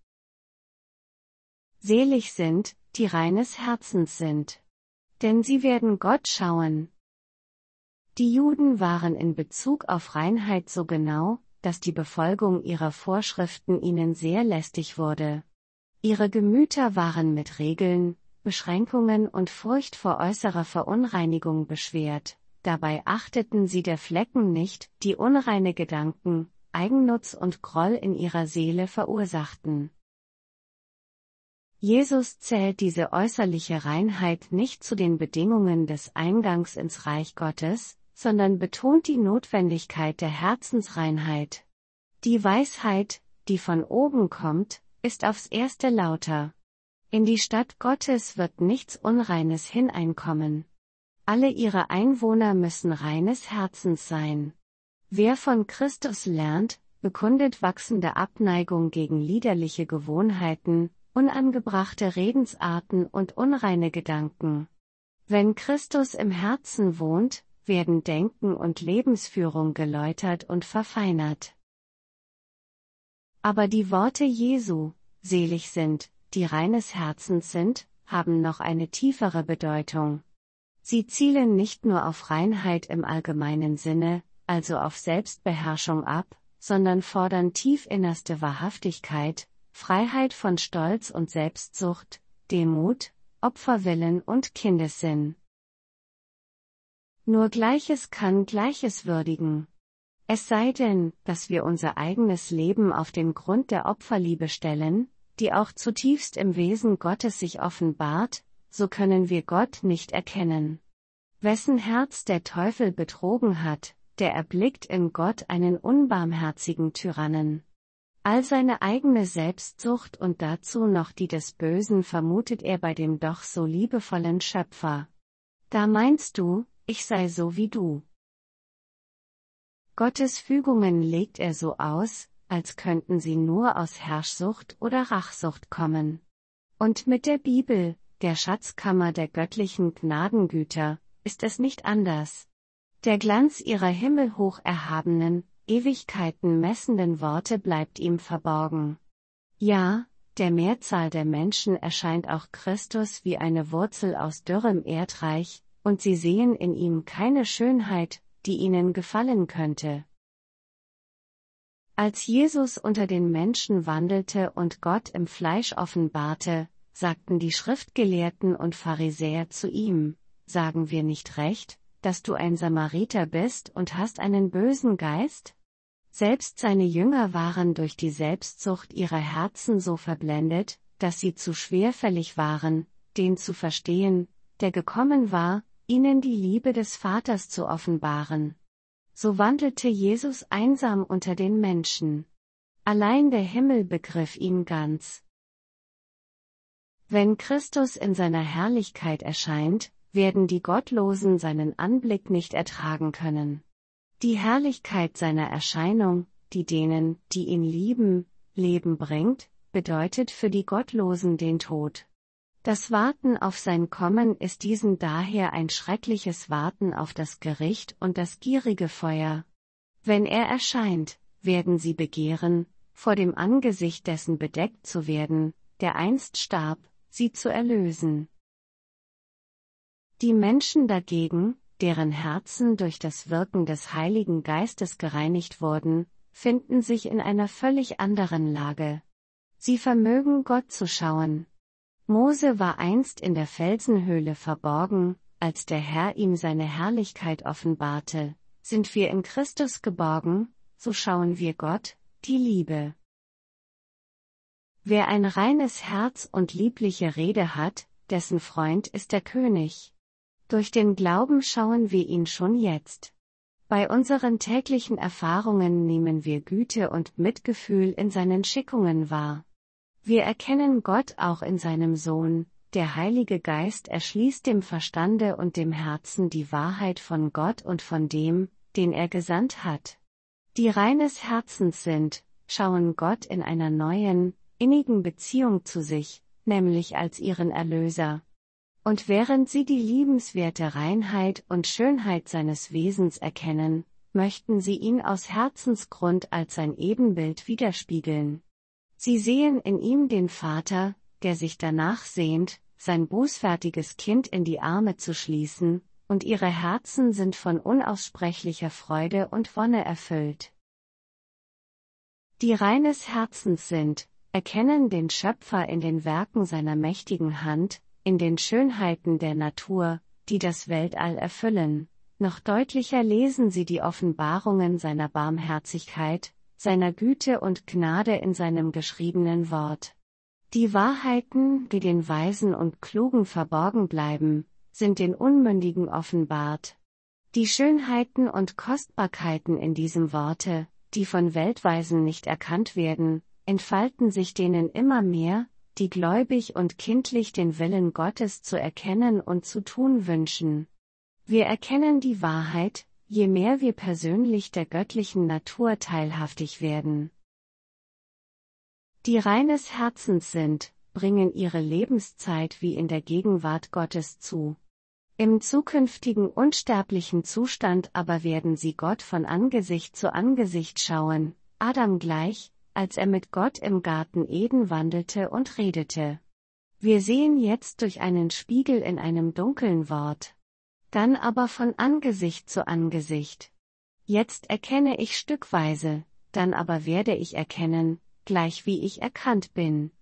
Selig sind, die reines Herzens sind. Denn sie werden Gott schauen. Die Juden waren in Bezug auf Reinheit so genau, dass die Befolgung ihrer Vorschriften ihnen sehr lästig wurde. Ihre Gemüter waren mit Regeln, Beschränkungen und Furcht vor äußerer Verunreinigung beschwert, dabei achteten sie der Flecken nicht, die unreine Gedanken, Eigennutz und Groll in ihrer Seele verursachten. Jesus zählt diese äußerliche Reinheit nicht zu den Bedingungen des Eingangs ins Reich Gottes, sondern betont die Notwendigkeit der Herzensreinheit. Die Weisheit, die von oben kommt, ist aufs Erste lauter. In die Stadt Gottes wird nichts Unreines hineinkommen. Alle ihre Einwohner müssen reines Herzens sein. Wer von Christus lernt, bekundet wachsende Abneigung gegen liederliche Gewohnheiten, unangebrachte Redensarten und unreine Gedanken. Wenn Christus im Herzen wohnt, werden Denken und Lebensführung geläutert und verfeinert. Aber die Worte Jesu, selig sind, die reines Herzens sind, haben noch eine tiefere Bedeutung. Sie zielen nicht nur auf Reinheit im allgemeinen Sinne, also auf Selbstbeherrschung ab, sondern fordern tiefinnerste Wahrhaftigkeit, Freiheit von Stolz und Selbstsucht, Demut, Opferwillen und Kindessinn. Nur Gleiches kann Gleiches würdigen. Es sei denn, dass wir unser eigenes Leben auf den Grund der Opferliebe stellen, die auch zutiefst im Wesen Gottes sich offenbart, so können wir Gott nicht erkennen. Wessen Herz der Teufel betrogen hat, der erblickt in Gott einen unbarmherzigen Tyrannen. All seine eigene Selbstsucht und dazu noch die des Bösen vermutet er bei dem doch so liebevollen Schöpfer. Da meinst du, ich sei so wie du. Gottes Fügungen legt er so aus, als könnten sie nur aus Herrschsucht oder Rachsucht kommen. Und mit der Bibel, der Schatzkammer der göttlichen Gnadengüter, ist es nicht anders. Der Glanz ihrer himmelhoch erhabenen, Ewigkeiten messenden Worte bleibt ihm verborgen. Ja, der Mehrzahl der Menschen erscheint auch Christus wie eine Wurzel aus dürrem Erdreich, und sie sehen in ihm keine Schönheit, die ihnen gefallen könnte. Als Jesus unter den Menschen wandelte und Gott im Fleisch offenbarte, sagten die Schriftgelehrten und Pharisäer zu ihm: Sagen wir nicht recht, dass du ein Samariter bist und hast einen bösen Geist? Selbst seine Jünger waren durch die Selbstsucht ihrer Herzen so verblendet, dass sie zu schwerfällig waren, den zu verstehen, der gekommen war, ihnen die Liebe des Vaters zu offenbaren. So wandelte Jesus einsam unter den Menschen. Allein der Himmel begriff ihn ganz. Wenn Christus in seiner Herrlichkeit erscheint, werden die Gottlosen seinen Anblick nicht ertragen können. Die Herrlichkeit seiner Erscheinung, die denen, die ihn lieben, Leben bringt, bedeutet für die Gottlosen den Tod. Das Warten auf sein Kommen ist diesen daher ein schreckliches Warten auf das Gericht und das gierige Feuer. Wenn er erscheint, werden sie begehren, vor dem Angesicht dessen bedeckt zu werden, der einst starb, sie zu erlösen. Die Menschen dagegen, deren Herzen durch das Wirken des Heiligen Geistes gereinigt wurden, finden sich in einer völlig anderen Lage. Sie vermögen Gott zu schauen. Mose war einst in der Felsenhöhle verborgen, als der Herr ihm seine Herrlichkeit offenbarte. Sind wir in Christus geborgen, so schauen wir Gott, die Liebe. Wer ein reines Herz und liebliche Rede hat, dessen Freund ist der König. Durch den Glauben schauen wir ihn schon jetzt. Bei unseren täglichen Erfahrungen nehmen wir Güte und Mitgefühl in seinen Schickungen wahr. Wir erkennen Gott auch in seinem Sohn, der Heilige Geist erschließt dem Verstande und dem Herzen die Wahrheit von Gott und von dem, den er gesandt hat. Die reines Herzens sind, schauen Gott in einer neuen, innigen Beziehung zu sich, nämlich als ihren Erlöser. Und während sie die liebenswerte Reinheit und Schönheit seines Wesens erkennen, möchten sie ihn aus Herzensgrund als sein Ebenbild widerspiegeln. Sie sehen in ihm den Vater, der sich danach sehnt, sein bußfertiges Kind in die Arme zu schließen, und ihre Herzen sind von unaussprechlicher Freude und Wonne erfüllt. Die reines Herzens sind, erkennen den Schöpfer in den Werken seiner mächtigen Hand, in den Schönheiten der Natur, die das Weltall erfüllen. Noch deutlicher lesen sie die Offenbarungen seiner Barmherzigkeit, seiner Güte und Gnade in seinem geschriebenen Wort. Die Wahrheiten, die den Weisen und Klugen verborgen bleiben, sind den Unmündigen offenbart. Die Schönheiten und Kostbarkeiten in diesem Worte, die von Weltweisen nicht erkannt werden, entfalten sich denen immer mehr, die gläubig und kindlich den Willen Gottes zu erkennen und zu tun wünschen. Wir erkennen die Wahrheit, je mehr wir persönlich der göttlichen Natur teilhaftig werden. Die reines Herzens sind, bringen ihre Lebenszeit wie in der Gegenwart Gottes zu. Im zukünftigen unsterblichen Zustand aber werden sie Gott von Angesicht zu Angesicht schauen, Adam gleich, als er mit Gott im Garten Eden wandelte und redete. Wir sehen jetzt durch einen Spiegel in einem dunklen Wort. Dann aber von Angesicht zu Angesicht. Jetzt erkenne ich stückweise, dann aber werde ich erkennen, gleich wie ich erkannt bin.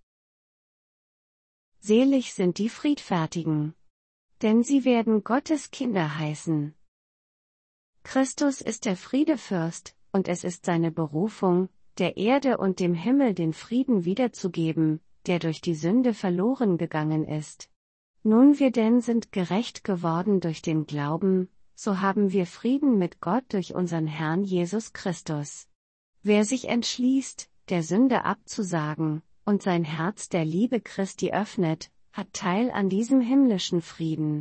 Selig sind die Friedfertigen, denn sie werden Gottes Kinder heißen. Christus ist der Friedefürst, und es ist seine Berufung, der Erde und dem Himmel den Frieden wiederzugeben, der durch die Sünde verloren gegangen ist. Nun wir denn sind gerecht geworden durch den Glauben, so haben wir Frieden mit Gott durch unseren Herrn Jesus Christus. Wer sich entschließt, der Sünde abzusagen, und sein Herz der Liebe Christi öffnet, hat Teil an diesem himmlischen Frieden.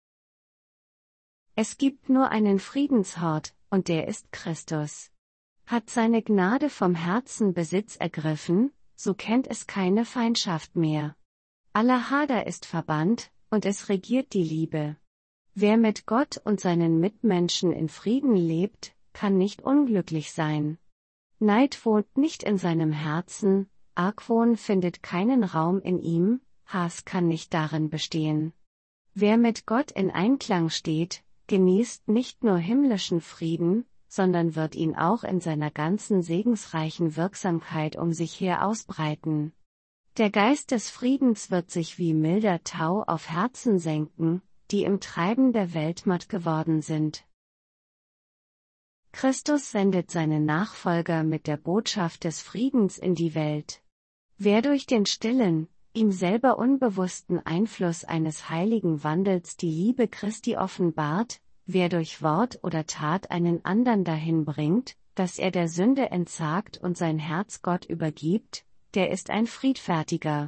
Es gibt nur einen Friedenshort, und der ist Christus. Hat seine Gnade vom Herzen Besitz ergriffen, so kennt es keine Feindschaft mehr. Aller Hader ist verbannt, und es regiert die Liebe. Wer mit Gott und seinen Mitmenschen in Frieden lebt, kann nicht unglücklich sein. Neid wohnt nicht in seinem Herzen, Argwohn findet keinen Raum in ihm, Hass kann nicht darin bestehen. Wer mit Gott in Einklang steht, genießt nicht nur himmlischen Frieden, sondern wird ihn auch in seiner ganzen segensreichen Wirksamkeit um sich her ausbreiten. Der Geist des Friedens wird sich wie milder Tau auf Herzen senken, die im Treiben der Welt matt geworden sind. Christus sendet seine Nachfolger mit der Botschaft des Friedens in die Welt. Wer durch den stillen, ihm selber unbewussten Einfluss eines heiligen Wandels die Liebe Christi offenbart, wer durch Wort oder Tat einen andern dahin bringt, dass er der Sünde entsagt und sein Herz Gott übergibt, der ist ein Friedfertiger.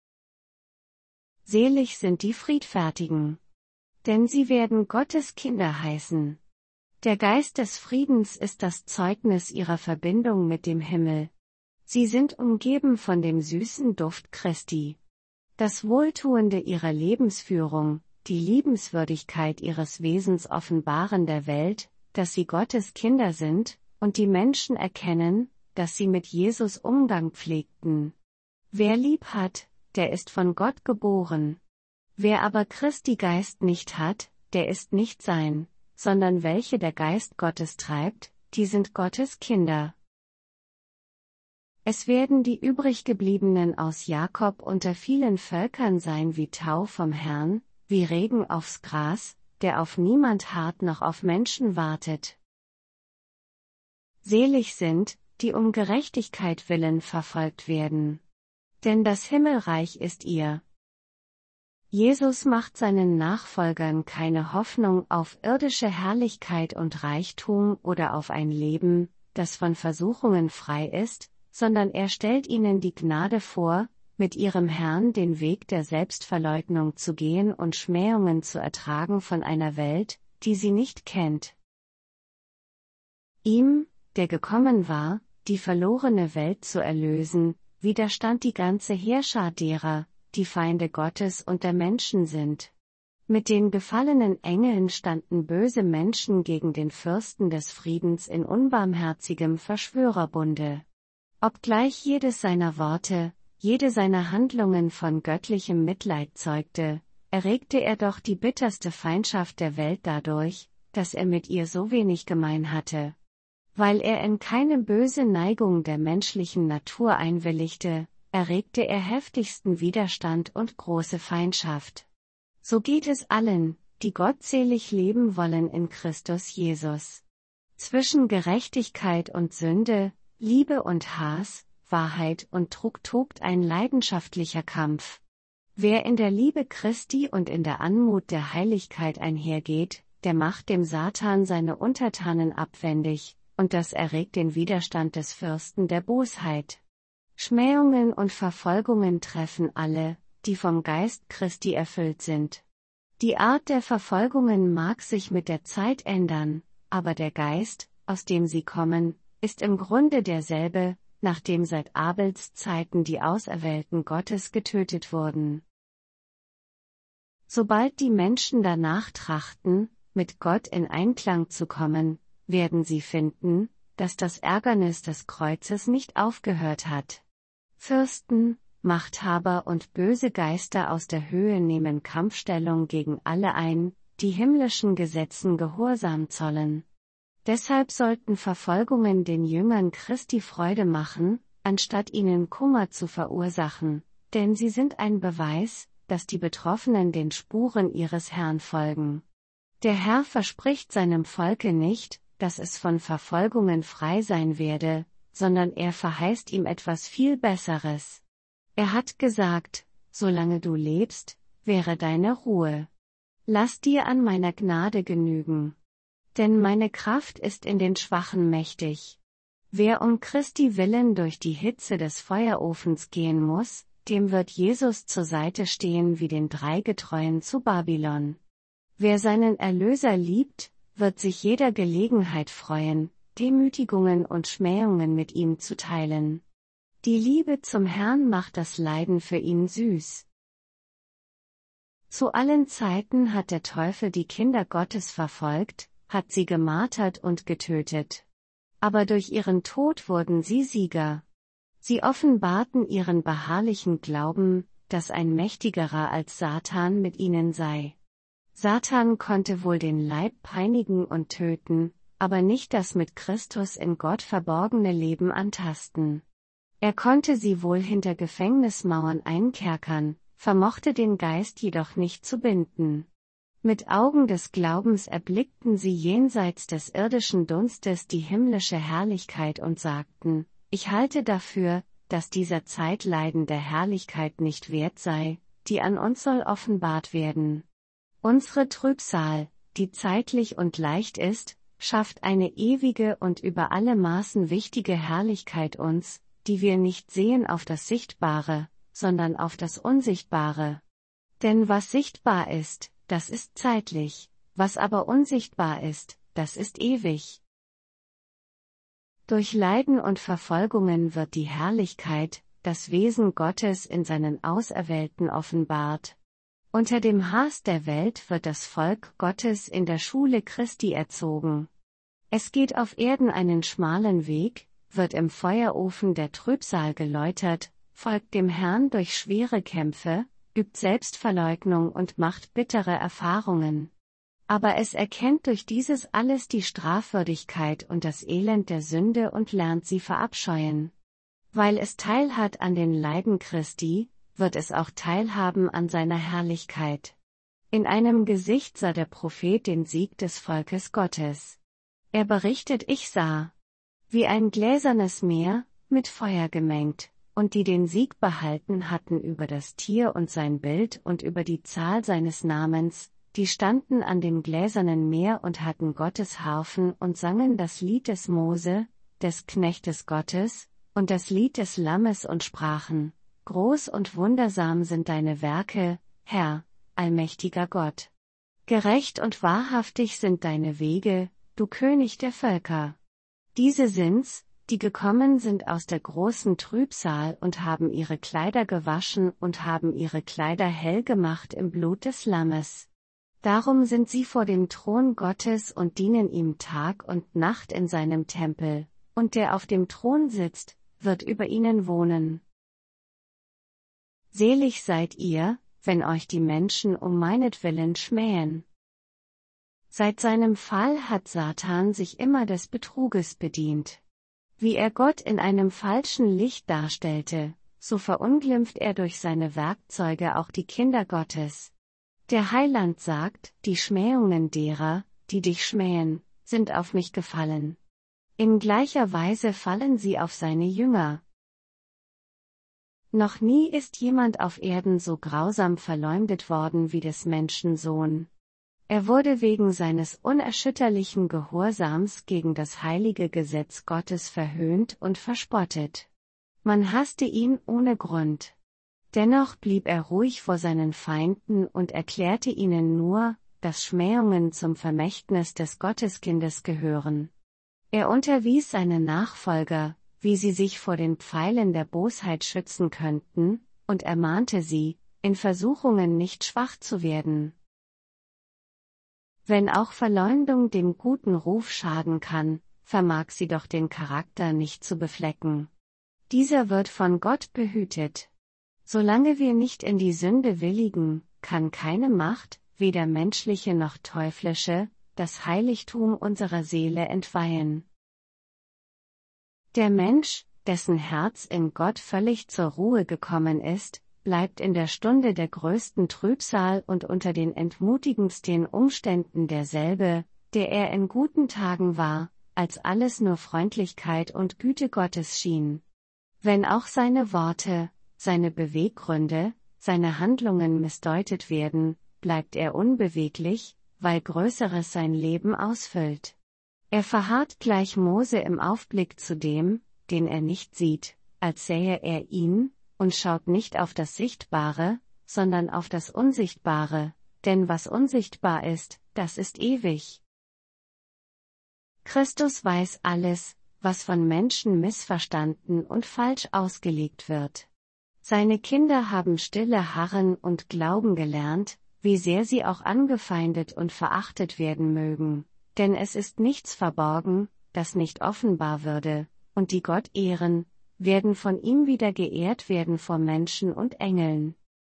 Selig sind die Friedfertigen, denn sie werden Gottes Kinder heißen. Der Geist des Friedens ist das Zeugnis ihrer Verbindung mit dem Himmel. Sie sind umgeben von dem süßen Duft Christi. Das Wohltuende ihrer Lebensführung, die Liebenswürdigkeit ihres Wesens offenbaren der Welt, dass sie Gottes Kinder sind, und die Menschen erkennen, dass sie mit Jesus Umgang pflegten. Wer lieb hat, der ist von Gott geboren. Wer aber Christi Geist nicht hat, der ist nicht sein, sondern welche der Geist Gottes treibt, die sind Gottes Kinder. Es werden die übriggebliebenen aus Jakob unter vielen Völkern sein wie Tau vom Herrn, wie Regen aufs Gras, der auf niemand harrt noch auf Menschen wartet. Selig sind, die um Gerechtigkeit willen verfolgt werden. Denn das Himmelreich ist ihr. Jesus macht seinen Nachfolgern keine Hoffnung auf irdische Herrlichkeit und Reichtum oder auf ein Leben, das von Versuchungen frei ist, sondern er stellt ihnen die Gnade vor, mit ihrem Herrn den Weg der Selbstverleugnung zu gehen und Schmähungen zu ertragen von einer Welt, die sie nicht kennt. Ihm, der gekommen war, die verlorene Welt zu erlösen, widerstand die ganze Heerschar derer, die Feinde Gottes und der Menschen sind. Mit den gefallenen Engeln standen böse Menschen gegen den Fürsten des Friedens in unbarmherzigem Verschwörerbunde. Obgleich jedes seiner Worte, jede seiner Handlungen von göttlichem Mitleid zeugte, erregte er doch die bitterste Feindschaft der Welt dadurch, dass er mit ihr so wenig gemein hatte. Weil er in keine böse Neigung der menschlichen Natur einwilligte, erregte er heftigsten Widerstand und große Feindschaft. So geht es allen, die gottselig leben wollen in Christus Jesus. Zwischen Gerechtigkeit und Sünde, Liebe und Hass, Wahrheit und Trug tobt ein leidenschaftlicher Kampf. Wer in der Liebe Christi und in der Anmut der Heiligkeit einhergeht, der macht dem Satan seine Untertanen abwendig, und das erregt den Widerstand des Fürsten der Bosheit. Schmähungen und Verfolgungen treffen alle, die vom Geist Christi erfüllt sind. Die Art der Verfolgungen mag sich mit der Zeit ändern, aber der Geist, aus dem sie kommen, ist im Grunde derselbe, nachdem seit Abels Zeiten die Auserwählten Gottes getötet wurden. Sobald die Menschen danach trachten, mit Gott in Einklang zu kommen, werden sie finden, dass das Ärgernis des Kreuzes nicht aufgehört hat. Fürsten, Machthaber und böse Geister aus der Höhe nehmen Kampfstellung gegen alle ein, die himmlischen Gesetzen Gehorsam zollen. Deshalb sollten Verfolgungen den Jüngern Christi Freude machen, anstatt ihnen Kummer zu verursachen, denn sie sind ein Beweis, dass die Betroffenen den Spuren ihres Herrn folgen. Der Herr verspricht seinem Volke nicht, dass es von Verfolgungen frei sein werde, sondern er verheißt ihm etwas viel Besseres. Er hat gesagt, solange du lebst, wäre deine Ruhe. Lass dir an meiner Gnade genügen. Denn meine Kraft ist in den Schwachen mächtig. Wer um Christi willen durch die Hitze des Feuerofens gehen muss, dem wird Jesus zur Seite stehen wie den 3 Getreuen zu Babylon. Wer seinen Erlöser liebt, wird sich jeder Gelegenheit freuen, Demütigungen und Schmähungen mit ihm zu teilen. Die Liebe zum Herrn macht das Leiden für ihn süß. Zu allen Zeiten hat der Teufel die Kinder Gottes verfolgt, hat sie gemartert und getötet. Aber durch ihren Tod wurden sie Sieger. Sie offenbarten ihren beharrlichen Glauben, dass ein mächtigerer als Satan mit ihnen sei. Satan konnte wohl den Leib peinigen und töten, aber nicht das mit Christus in Gott verborgene Leben antasten. Er konnte sie wohl hinter Gefängnismauern einkerkern, vermochte den Geist jedoch nicht zu binden. Mit Augen des Glaubens erblickten sie jenseits des irdischen Dunstes die himmlische Herrlichkeit und sagten, ich halte dafür, dass dieser Zeitleiden der Herrlichkeit nicht wert sei, die an uns soll offenbart werden. Unsere Trübsal, die zeitlich und leicht ist, schafft eine ewige und über alle Maßen wichtige Herrlichkeit uns, die wir nicht sehen auf das Sichtbare, sondern auf das Unsichtbare. Denn was sichtbar ist, das ist zeitlich, was aber unsichtbar ist, das ist ewig. Durch Leiden und Verfolgungen wird die Herrlichkeit, das Wesen Gottes in seinen Auserwählten offenbart. Unter dem Haß der Welt wird das Volk Gottes in der Schule Christi erzogen. Es geht auf Erden einen schmalen Weg, wird im Feuerofen der Trübsal geläutert, folgt dem Herrn durch schwere Kämpfe, übt Selbstverleugnung und macht bittere Erfahrungen. Aber es erkennt durch dieses alles die Strafwürdigkeit und das Elend der Sünde und lernt sie verabscheuen. Weil es teilhat an den Leiden Christi, wird es auch teilhaben an seiner Herrlichkeit. In einem Gesicht sah der Prophet den Sieg des Volkes Gottes. Er berichtet, ich sah, wie ein gläsernes Meer, mit Feuer gemengt, und die den Sieg behalten hatten über das Tier und sein Bild und über die Zahl seines Namens, die standen an dem gläsernen Meer und hatten Gottes Harfen und sangen das Lied des Mose, des Knechtes Gottes, und das Lied des Lammes und sprachen, groß und wundersam sind deine Werke, Herr, allmächtiger Gott. Gerecht und wahrhaftig sind deine Wege, du König der Völker. Diese sind's, die gekommen sind aus der großen Trübsal und haben ihre Kleider gewaschen und haben ihre Kleider hell gemacht im Blut des Lammes. Darum sind sie vor dem Thron Gottes und dienen ihm Tag und Nacht in seinem Tempel, und der auf dem Thron sitzt, wird über ihnen wohnen. Selig seid ihr, wenn euch die Menschen um meinetwillen schmähen. Seit seinem Fall hat Satan sich immer des Betruges bedient. Wie er Gott in einem falschen Licht darstellte, so verunglimpft er durch seine Werkzeuge auch die Kinder Gottes. Der Heiland sagt, die Schmähungen derer, die dich schmähen, sind auf mich gefallen. In gleicher Weise fallen sie auf seine Jünger. Noch nie ist jemand auf Erden so grausam verleumdet worden wie des Menschen Sohn. Er wurde wegen seines unerschütterlichen Gehorsams gegen das heilige Gesetz Gottes verhöhnt und verspottet. Man hasste ihn ohne Grund. Dennoch blieb er ruhig vor seinen Feinden und erklärte ihnen nur, dass Schmähungen zum Vermächtnis des Gotteskindes gehören. Er unterwies seine Nachfolger, wie sie sich vor den Pfeilen der Bosheit schützen könnten, und ermahnte sie, in Versuchungen nicht schwach zu werden. Wenn auch Verleumdung dem guten Ruf schaden kann, vermag sie doch den Charakter nicht zu beflecken. Dieser wird von Gott behütet. Solange wir nicht in die Sünde willigen, kann keine Macht, weder menschliche noch teuflische, das Heiligtum unserer Seele entweihen. Der Mensch, dessen Herz in Gott völlig zur Ruhe gekommen ist, bleibt in der Stunde der größten Trübsal und unter den entmutigendsten Umständen derselbe, der er in guten Tagen war, als alles nur Freundlichkeit und Güte Gottes schien. Wenn auch seine Worte, seine Beweggründe, seine Handlungen missdeutet werden, bleibt er unbeweglich, weil Größeres sein Leben ausfüllt. Er verharrt gleich Mose im Aufblick zu dem, den er nicht sieht, als sähe er ihn, und schaut nicht auf das Sichtbare, sondern auf das Unsichtbare, denn was unsichtbar ist, das ist ewig. Christus weiß alles, was von Menschen missverstanden und falsch ausgelegt wird. Seine Kinder haben stille Harren und Glauben gelernt, wie sehr sie auch angefeindet und verachtet werden mögen, denn es ist nichts verborgen, das nicht offenbar würde, und die Gott ehren, werden von ihm wieder geehrt werden vor Menschen und Engeln.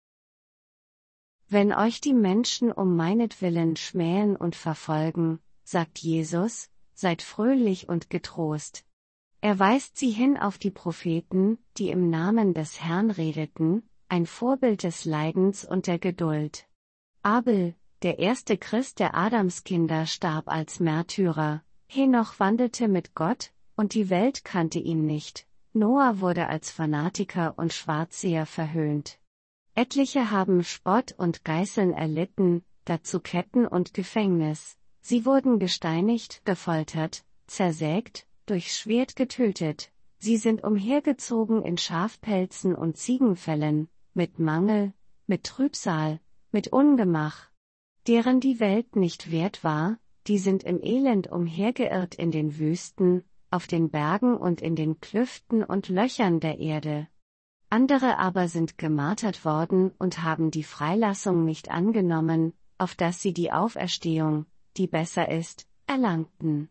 Wenn euch die Menschen um meinetwillen schmähen und verfolgen, sagt Jesus, seid fröhlich und getrost. Er weist sie hin auf die Propheten, die im Namen des Herrn redeten, ein Vorbild des Leidens und der Geduld. Abel, der erste Christ der Adamskinder, starb als Märtyrer, Henoch wandelte mit Gott, und die Welt kannte ihn nicht. Noah wurde als Fanatiker und Schwarzseher verhöhnt. Etliche haben Spott und Geißeln erlitten, dazu Ketten und Gefängnis. Sie wurden gesteinigt, gefoltert, zersägt, durch Schwert getötet. Sie sind umhergezogen in Schafpelzen und Ziegenfellen, mit Mangel, mit Trübsal, mit Ungemach. Deren die Welt nicht wert war, die sind im Elend umhergeirrt in den Wüsten, auf den Bergen und in den Klüften und Löchern der Erde. Andere aber sind gemartert worden und haben die Freilassung nicht angenommen, auf dass sie die Auferstehung, die besser ist, erlangten.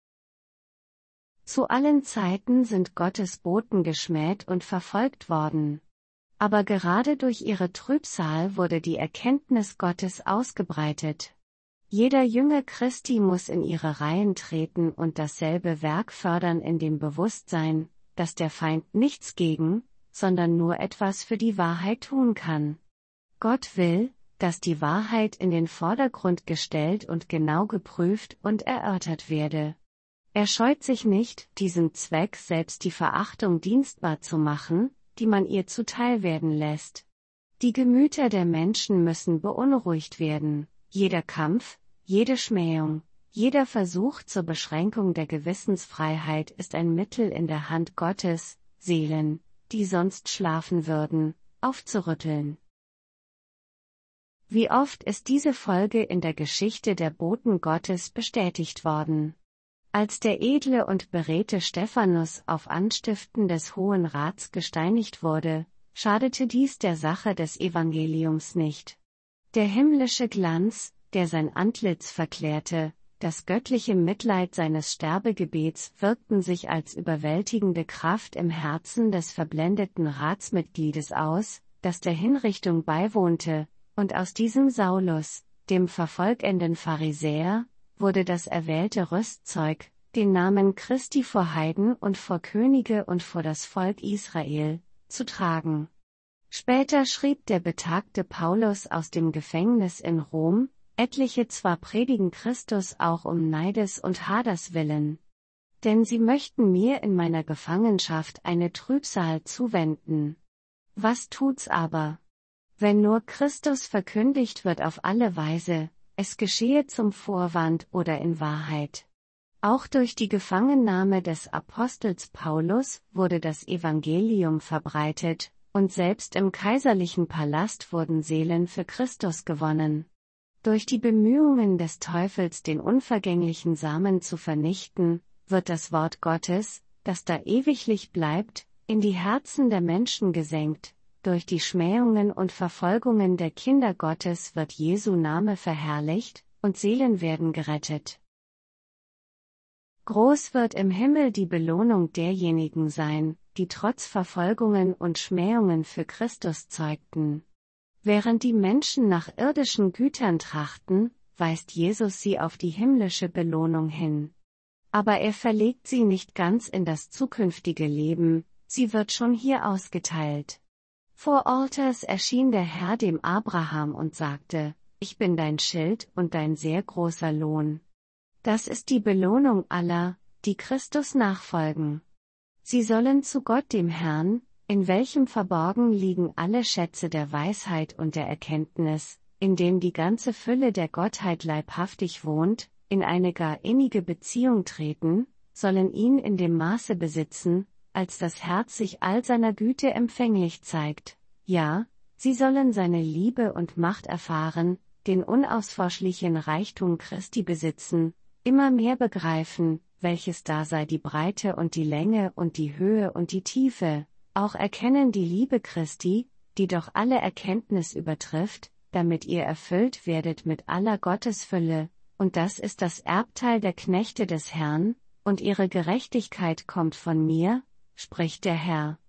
Zu allen Zeiten sind Gottes Boten geschmäht und verfolgt worden. Aber gerade durch ihre Trübsal wurde die Erkenntnis Gottes ausgebreitet. Jeder Jünger Christi muss in ihre Reihen treten und dasselbe Werk fördern in dem Bewusstsein, dass der Feind nichts gegen, sondern nur etwas für die Wahrheit tun kann. Gott will, dass die Wahrheit in den Vordergrund gestellt und genau geprüft und erörtert werde. Er scheut sich nicht, diesem Zweck selbst die Verachtung dienstbar zu machen, die man ihr zuteil werden lässt. Die Gemüter der Menschen müssen beunruhigt werden. Jeder Kampf, jede Schmähung, jeder Versuch zur Beschränkung der Gewissensfreiheit ist ein Mittel in der Hand Gottes, Seelen, die sonst schlafen würden, aufzurütteln. Wie oft ist diese Folge in der Geschichte der Boten Gottes bestätigt worden? Als der edle und beredte Stephanus auf Anstiften des Hohen Rats gesteinigt wurde, schadete dies der Sache des Evangeliums nicht. Der himmlische Glanz, der sein Antlitz verklärte, das göttliche Mitleid seines Sterbegebets wirkten sich als überwältigende Kraft im Herzen des verblendeten Ratsmitgliedes aus, das der Hinrichtung beiwohnte, und aus diesem Saulus, dem verfolgenden Pharisäer, wurde das erwählte Rüstzeug, den Namen Christi vor Heiden und vor Könige und vor das Volk Israel, zu tragen. Später schrieb der betagte Paulus aus dem Gefängnis in Rom, etliche zwar predigen Christus auch um Neides und Haders willen. Denn sie möchten mir in meiner Gefangenschaft eine Trübsal zuwenden. Was tut's aber? Wenn nur Christus verkündigt wird auf alle Weise, es geschehe zum Vorwand oder in Wahrheit. Auch durch die Gefangennahme des Apostels Paulus wurde das Evangelium verbreitet, und selbst im kaiserlichen Palast wurden Seelen für Christus gewonnen. Durch die Bemühungen des Teufels, den unvergänglichen Samen zu vernichten, wird das Wort Gottes, das da ewiglich bleibt, in die Herzen der Menschen gesenkt. Durch die Schmähungen und Verfolgungen der Kinder Gottes wird Jesu Name verherrlicht, und Seelen werden gerettet. Groß wird im Himmel die Belohnung derjenigen sein, die trotz Verfolgungen und Schmähungen für Christus zeugten. Während die Menschen nach irdischen Gütern trachten, weist Jesus sie auf die himmlische Belohnung hin. Aber er verlegt sie nicht ganz in das zukünftige Leben, sie wird schon hier ausgeteilt. Vor Altars erschien der Herr dem Abraham und sagte: Ich bin dein Schild und dein sehr großer Lohn. Das ist die Belohnung aller, die Christus nachfolgen. Sie sollen zu Gott dem Herrn, in welchem verborgen liegen alle Schätze der Weisheit und der Erkenntnis, in dem die ganze Fülle der Gottheit leibhaftig wohnt, in eine gar innige Beziehung treten, sollen ihn in dem Maße besitzen, als das Herz sich all seiner Güte empfänglich zeigt. Ja, sie sollen seine Liebe und Macht erfahren, den unausforschlichen Reichtum Christi besitzen, immer mehr begreifen, welches da sei die Breite und die Länge und die Höhe und die Tiefe, auch erkennen die Liebe Christi, die doch alle Erkenntnis übertrifft, damit ihr erfüllt werdet mit aller Gottesfülle, und das ist das Erbteil der Knechte des Herrn, und ihre Gerechtigkeit kommt von mir, spricht der Herr.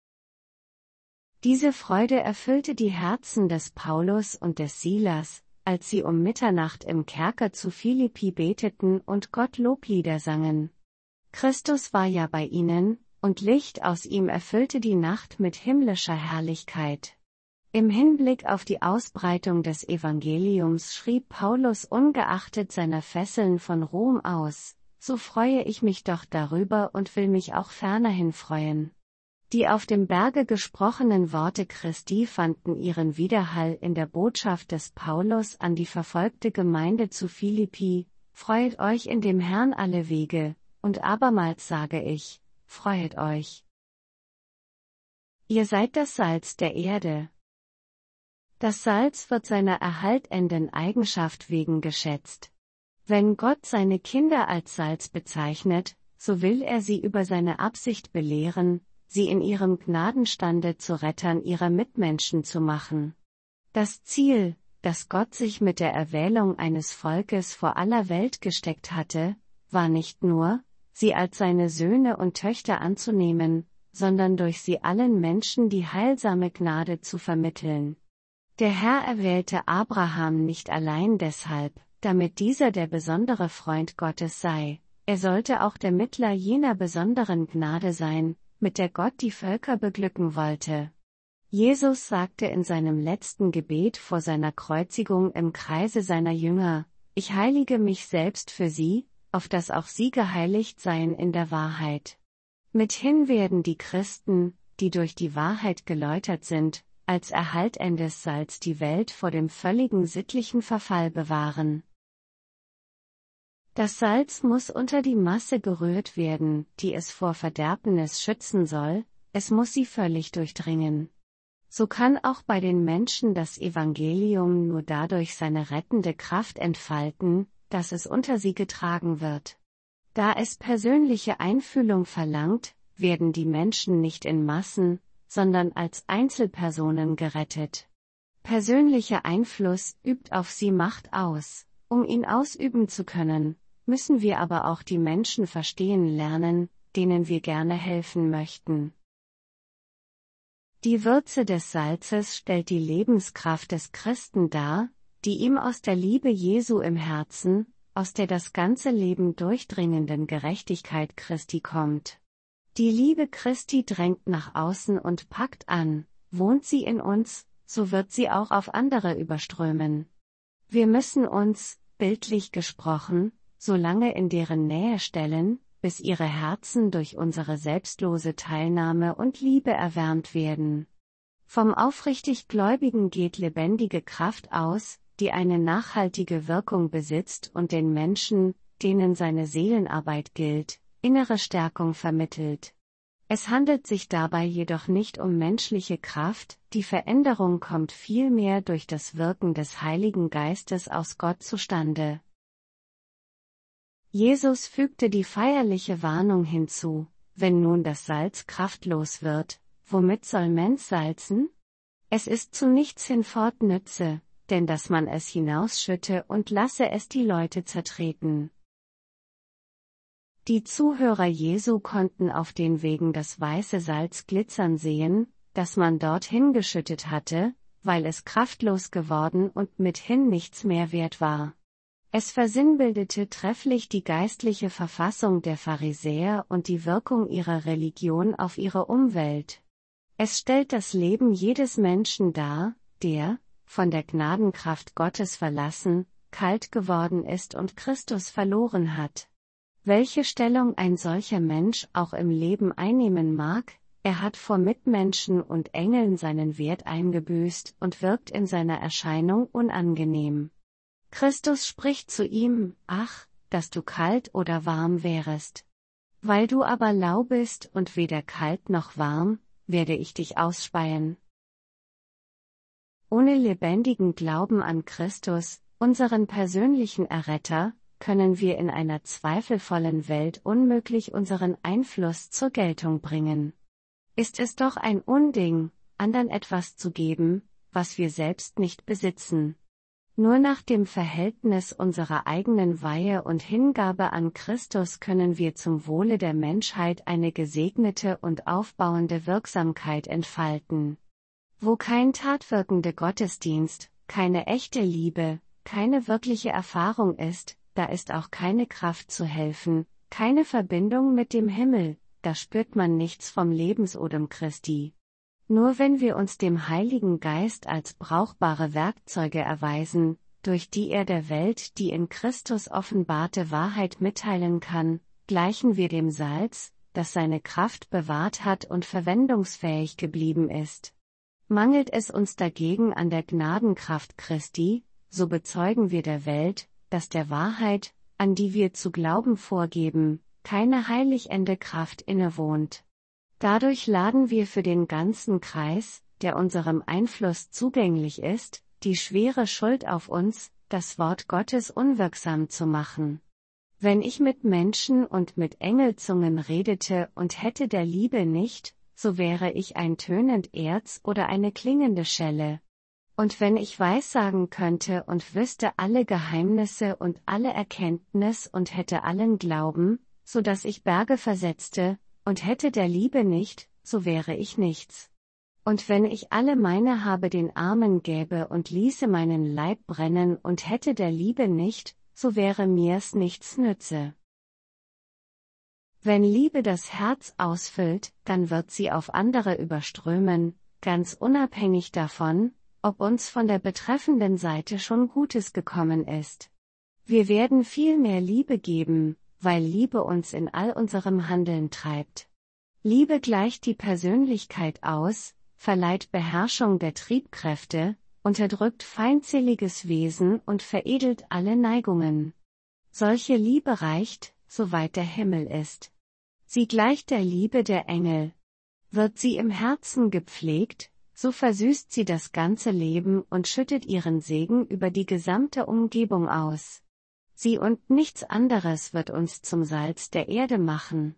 Diese Freude erfüllte die Herzen des Paulus und des Silas, als sie um Mitternacht im Kerker zu Philippi beteten und Gott Loblieder sangen. Christus war ja bei ihnen, und Licht aus ihm erfüllte die Nacht mit himmlischer Herrlichkeit. Im Hinblick auf die Ausbreitung des Evangeliums schrieb Paulus ungeachtet seiner Fesseln von Rom aus: So freue ich mich doch darüber und will mich auch fernerhin freuen. Die auf dem Berge gesprochenen Worte Christi fanden ihren Widerhall in der Botschaft des Paulus an die verfolgte Gemeinde zu Philippi: Freut euch in dem Herrn alle Wege, und abermals sage ich, freut euch. Ihr seid das Salz der Erde. Das Salz wird seiner erhaltenden Eigenschaft wegen geschätzt. Wenn Gott seine Kinder als Salz bezeichnet, so will er sie über seine Absicht belehren, sie in ihrem Gnadenstande zu Rettern ihrer Mitmenschen zu machen. Das Ziel, das Gott sich mit der Erwählung eines Volkes vor aller Welt gesteckt hatte, war nicht nur, sie als seine Söhne und Töchter anzunehmen, sondern durch sie allen Menschen die heilsame Gnade zu vermitteln. Der Herr erwählte Abraham nicht allein deshalb, damit dieser der besondere Freund Gottes sei, er sollte auch der Mittler jener besonderen Gnade sein, mit der Gott die Völker beglücken wollte. Jesus sagte in seinem letzten Gebet vor seiner Kreuzigung im Kreise seiner Jünger: Ich heilige mich selbst für sie, auf dass auch sie geheiligt seien in der Wahrheit. Mithin werden die Christen, die durch die Wahrheit geläutert sind, als erhaltendes Salz die Welt vor dem völligen sittlichen Verfall bewahren. Das Salz muss unter die Masse gerührt werden, die es vor Verderbnis schützen soll, es muss sie völlig durchdringen. So kann auch bei den Menschen das Evangelium nur dadurch seine rettende Kraft entfalten, dass es unter sie getragen wird. Da es persönliche Einfühlung verlangt, werden die Menschen nicht in Massen, sondern als Einzelpersonen gerettet. Persönlicher Einfluss übt auf sie Macht aus. Um ihn ausüben zu können, müssen wir aber auch die Menschen verstehen lernen, denen wir gerne helfen möchten. Die Würze des Salzes stellt die Lebenskraft des Christen dar, die ihm aus der Liebe Jesu im Herzen, aus der das ganze Leben durchdringenden Gerechtigkeit Christi kommt. Die Liebe Christi drängt nach außen und packt an, wohnt sie in uns, so wird sie auch auf andere überströmen. Wir müssen uns, bildlich gesprochen, so lange in deren Nähe stellen, bis ihre Herzen durch unsere selbstlose Teilnahme und Liebe erwärmt werden. Vom aufrichtig Gläubigen geht lebendige Kraft aus, die eine nachhaltige Wirkung besitzt und den Menschen, denen seine Seelenarbeit gilt, innere Stärkung vermittelt. Es handelt sich dabei jedoch nicht um menschliche Kraft, die Veränderung kommt vielmehr durch das Wirken des Heiligen Geistes aus Gott zustande. Jesus fügte die feierliche Warnung hinzu: Wenn nun das Salz kraftlos wird, womit soll man's salzen? Es ist zu nichts hinfort nütze, denn dass man es hinausschütte und lasse es die Leute zertreten. Die Zuhörer Jesu konnten auf den Wegen das weiße Salz glitzern sehen, das man dorthin geschüttet hatte, weil es kraftlos geworden und mithin nichts mehr wert war. Es versinnbildete trefflich die geistliche Verfassung der Pharisäer und die Wirkung ihrer Religion auf ihre Umwelt. Es stellt das Leben jedes Menschen dar, der, von der Gnadenkraft Gottes verlassen, kalt geworden ist und Christus verloren hat. Welche Stellung ein solcher Mensch auch im Leben einnehmen mag, er hat vor Mitmenschen und Engeln seinen Wert eingebüßt und wirkt in seiner Erscheinung unangenehm. Christus spricht zu ihm: Ach, dass du kalt oder warm wärest. Weil du aber lau bist und weder kalt noch warm, werde ich dich ausspeien. Ohne lebendigen Glauben an Christus, unseren persönlichen Erretter, können wir in einer zweifelvollen Welt unmöglich unseren Einfluss zur Geltung bringen. Ist es doch ein Unding, anderen etwas zu geben, was wir selbst nicht besitzen. Nur nach dem Verhältnis unserer eigenen Weihe und Hingabe an Christus können wir zum Wohle der Menschheit eine gesegnete und aufbauende Wirksamkeit entfalten. Wo kein tatwirkender Gottesdienst, keine echte Liebe, keine wirkliche Erfahrung ist, da ist auch keine Kraft zu helfen, keine Verbindung mit dem Himmel, da spürt man nichts vom Lebensodem Christi. Nur wenn wir uns dem Heiligen Geist als brauchbare Werkzeuge erweisen, durch die er der Welt die in Christus offenbarte Wahrheit mitteilen kann, gleichen wir dem Salz, das seine Kraft bewahrt hat und verwendungsfähig geblieben ist. Mangelt es uns dagegen an der Gnadenkraft Christi, so bezeugen wir der Welt, dass der Wahrheit, an die wir zu glauben vorgeben, keine heiligende Kraft innewohnt. Dadurch laden wir für den ganzen Kreis, der unserem Einfluss zugänglich ist, die schwere Schuld auf uns, das Wort Gottes unwirksam zu machen. Wenn ich mit Menschen und mit Engelzungen redete und hätte der Liebe nicht, so wäre ich ein tönend Erz oder eine klingende Schelle. Und wenn ich Weissagen könnte und wüsste alle Geheimnisse und alle Erkenntnis und hätte allen Glauben, so dass ich Berge versetzte, und hätte der Liebe nicht, so wäre ich nichts. Und wenn ich alle meine Habe den Armen gäbe und ließe meinen Leib brennen und hätte der Liebe nicht, so wäre mir's nichts nütze. Wenn Liebe das Herz ausfüllt, dann wird sie auf andere überströmen, ganz unabhängig davon, ob uns von der betreffenden Seite schon Gutes gekommen ist. Wir werden viel mehr Liebe geben, weil Liebe uns in all unserem Handeln treibt. Liebe gleicht die Persönlichkeit aus, verleiht Beherrschung der Triebkräfte, unterdrückt feindseliges Wesen und veredelt alle Neigungen. Solche Liebe reicht, soweit der Himmel ist. Sie gleicht der Liebe der Engel. Wird sie im Herzen gepflegt, so versüßt sie das ganze Leben und schüttet ihren Segen über die gesamte Umgebung aus. Sie und nichts anderes wird uns zum Salz der Erde machen.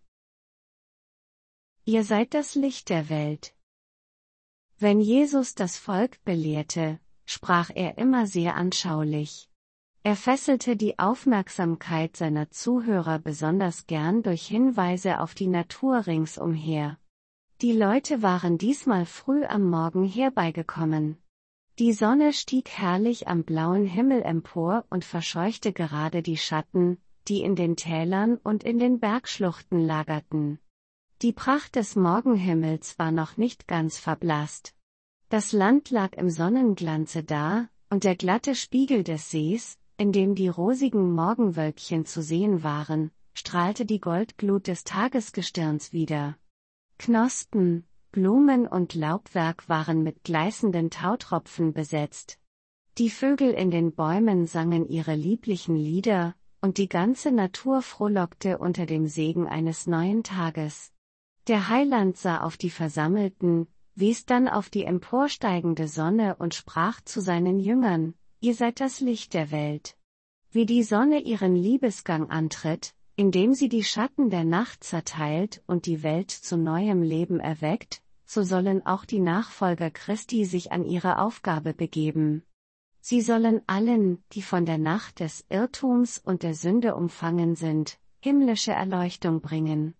Ihr seid das Licht der Welt. Wenn Jesus das Volk belehrte, sprach er immer sehr anschaulich. Er fesselte die Aufmerksamkeit seiner Zuhörer besonders gern durch Hinweise auf die Natur ringsumher. Die Leute waren diesmal früh am Morgen herbeigekommen. Die Sonne stieg herrlich am blauen Himmel empor und verscheuchte gerade die Schatten, die in den Tälern und in den Bergschluchten lagerten. Die Pracht des Morgenhimmels war noch nicht ganz verblasst. Das Land lag im Sonnenglanze da, und der glatte Spiegel des Sees, in dem die rosigen Morgenwölkchen zu sehen waren, strahlte die Goldglut des Tagesgestirns wider. Knospen, Blumen und Laubwerk waren mit gleißenden Tautropfen besetzt. Die Vögel in den Bäumen sangen ihre lieblichen Lieder, und die ganze Natur frohlockte unter dem Segen eines neuen Tages. Der Heiland sah auf die Versammelten, wies dann auf die emporsteigende Sonne und sprach zu seinen Jüngern: Ihr seid das Licht der Welt. Wie die Sonne ihren Liebesgang antritt, indem sie die Schatten der Nacht zerteilt und die Welt zu neuem Leben erweckt, so sollen auch die Nachfolger Christi sich an ihre Aufgabe begeben. Sie sollen allen, die von der Nacht des Irrtums und der Sünde umfangen sind, himmlische Erleuchtung bringen.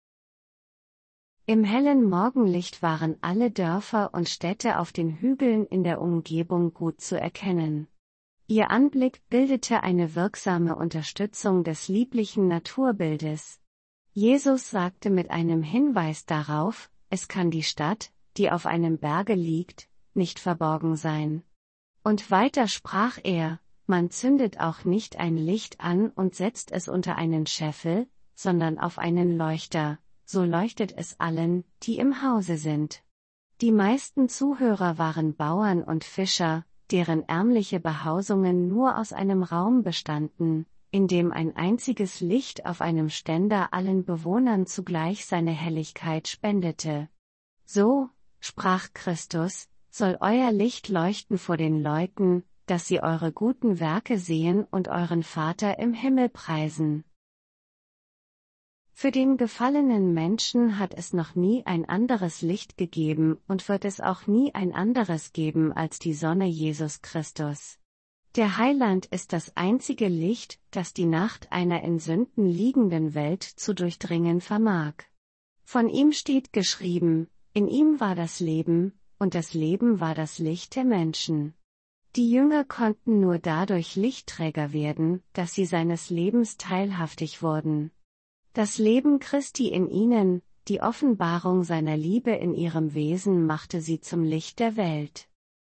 Im hellen Morgenlicht waren alle Dörfer und Städte auf den Hügeln in der Umgebung gut zu erkennen. Ihr Anblick bildete eine wirksame Unterstützung des lieblichen Naturbildes. Jesus sagte mit einem Hinweis darauf, es kann die Stadt, die auf einem Berge liegt, nicht verborgen sein. Und weiter sprach er, man zündet auch nicht ein Licht an und setzt es unter einen Scheffel, sondern auf einen Leuchter, so leuchtet es allen, die im Hause sind. Die meisten Zuhörer waren Bauern und Fischer, deren ärmliche Behausungen nur aus einem Raum bestanden, in dem ein einziges Licht auf einem Ständer allen Bewohnern zugleich seine Helligkeit spendete. So, sprach Christus, soll euer Licht leuchten vor den Leuten, dass sie eure guten Werke sehen und euren Vater im Himmel preisen. Für den gefallenen Menschen hat es noch nie ein anderes Licht gegeben und wird es auch nie ein anderes geben als die Sonne Jesus Christus. Der Heiland ist das einzige Licht, das die Nacht einer in Sünden liegenden Welt zu durchdringen vermag. Von ihm steht geschrieben, in ihm war das Leben, und das Leben war das Licht der Menschen. Die Jünger konnten nur dadurch Lichtträger werden, dass sie seines Lebens teilhaftig wurden. Das Leben Christi in ihnen, die Offenbarung seiner Liebe in ihrem Wesen machte sie zum Licht der Welt.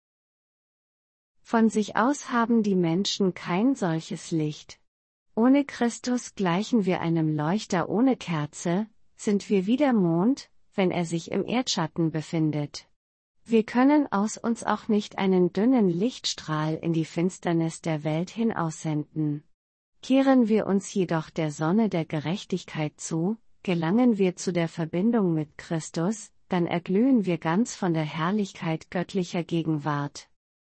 Von sich aus haben die Menschen kein solches Licht. Ohne Christus gleichen wir einem Leuchter ohne Kerze, sind wir wie der Mond, wenn er sich im Erdschatten befindet. Wir können aus uns auch nicht einen dünnen Lichtstrahl in die Finsternis der Welt hinaussenden. Kehren wir uns jedoch der Sonne der Gerechtigkeit zu, gelangen wir zu der Verbindung mit Christus, dann erglühen wir ganz von der Herrlichkeit göttlicher Gegenwart.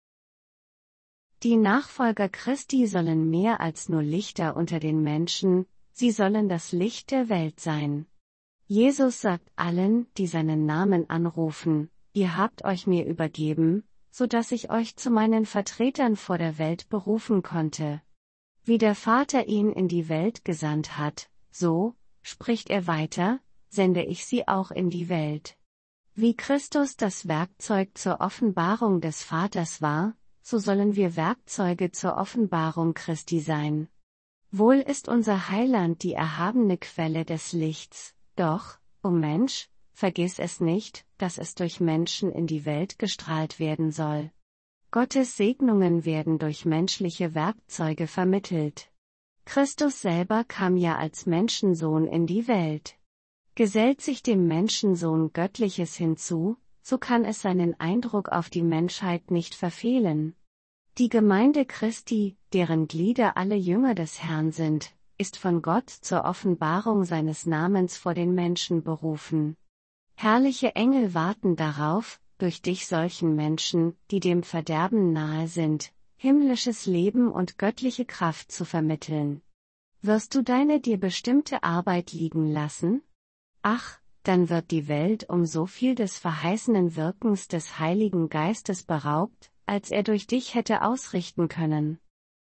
Die Nachfolger Christi sollen mehr als nur Lichter unter den Menschen, sie sollen das Licht der Welt sein. Jesus sagt allen, die seinen Namen anrufen, ihr habt euch mir übergeben, so dass ich euch zu meinen Vertretern vor der Welt berufen konnte. Wie der Vater ihn in die Welt gesandt hat, so, spricht er weiter, sende ich sie auch in die Welt. Wie Christus das Werkzeug zur Offenbarung des Vaters war, so sollen wir Werkzeuge zur Offenbarung Christi sein. Wohl ist unser Heiland die erhabene Quelle des Lichts, doch, o Mensch, vergiss es nicht, dass es durch Menschen in die Welt gestrahlt werden soll. Gottes Segnungen werden durch menschliche Werkzeuge vermittelt. Christus selber kam ja als Menschensohn in die Welt. Gesellt sich dem Menschensohn Göttliches hinzu, so kann es seinen Eindruck auf die Menschheit nicht verfehlen. Die Gemeinde Christi, deren Glieder alle Jünger des Herrn sind, ist von Gott zur Offenbarung seines Namens vor den Menschen berufen. Herrliche Engel warten darauf, durch dich solchen Menschen, die dem Verderben nahe sind, himmlisches Leben und göttliche Kraft zu vermitteln. Wirst du deine dir bestimmte Arbeit liegen lassen? Ach, dann wird die Welt um so viel des verheißenen Wirkens des Heiligen Geistes beraubt, als er durch dich hätte ausrichten können.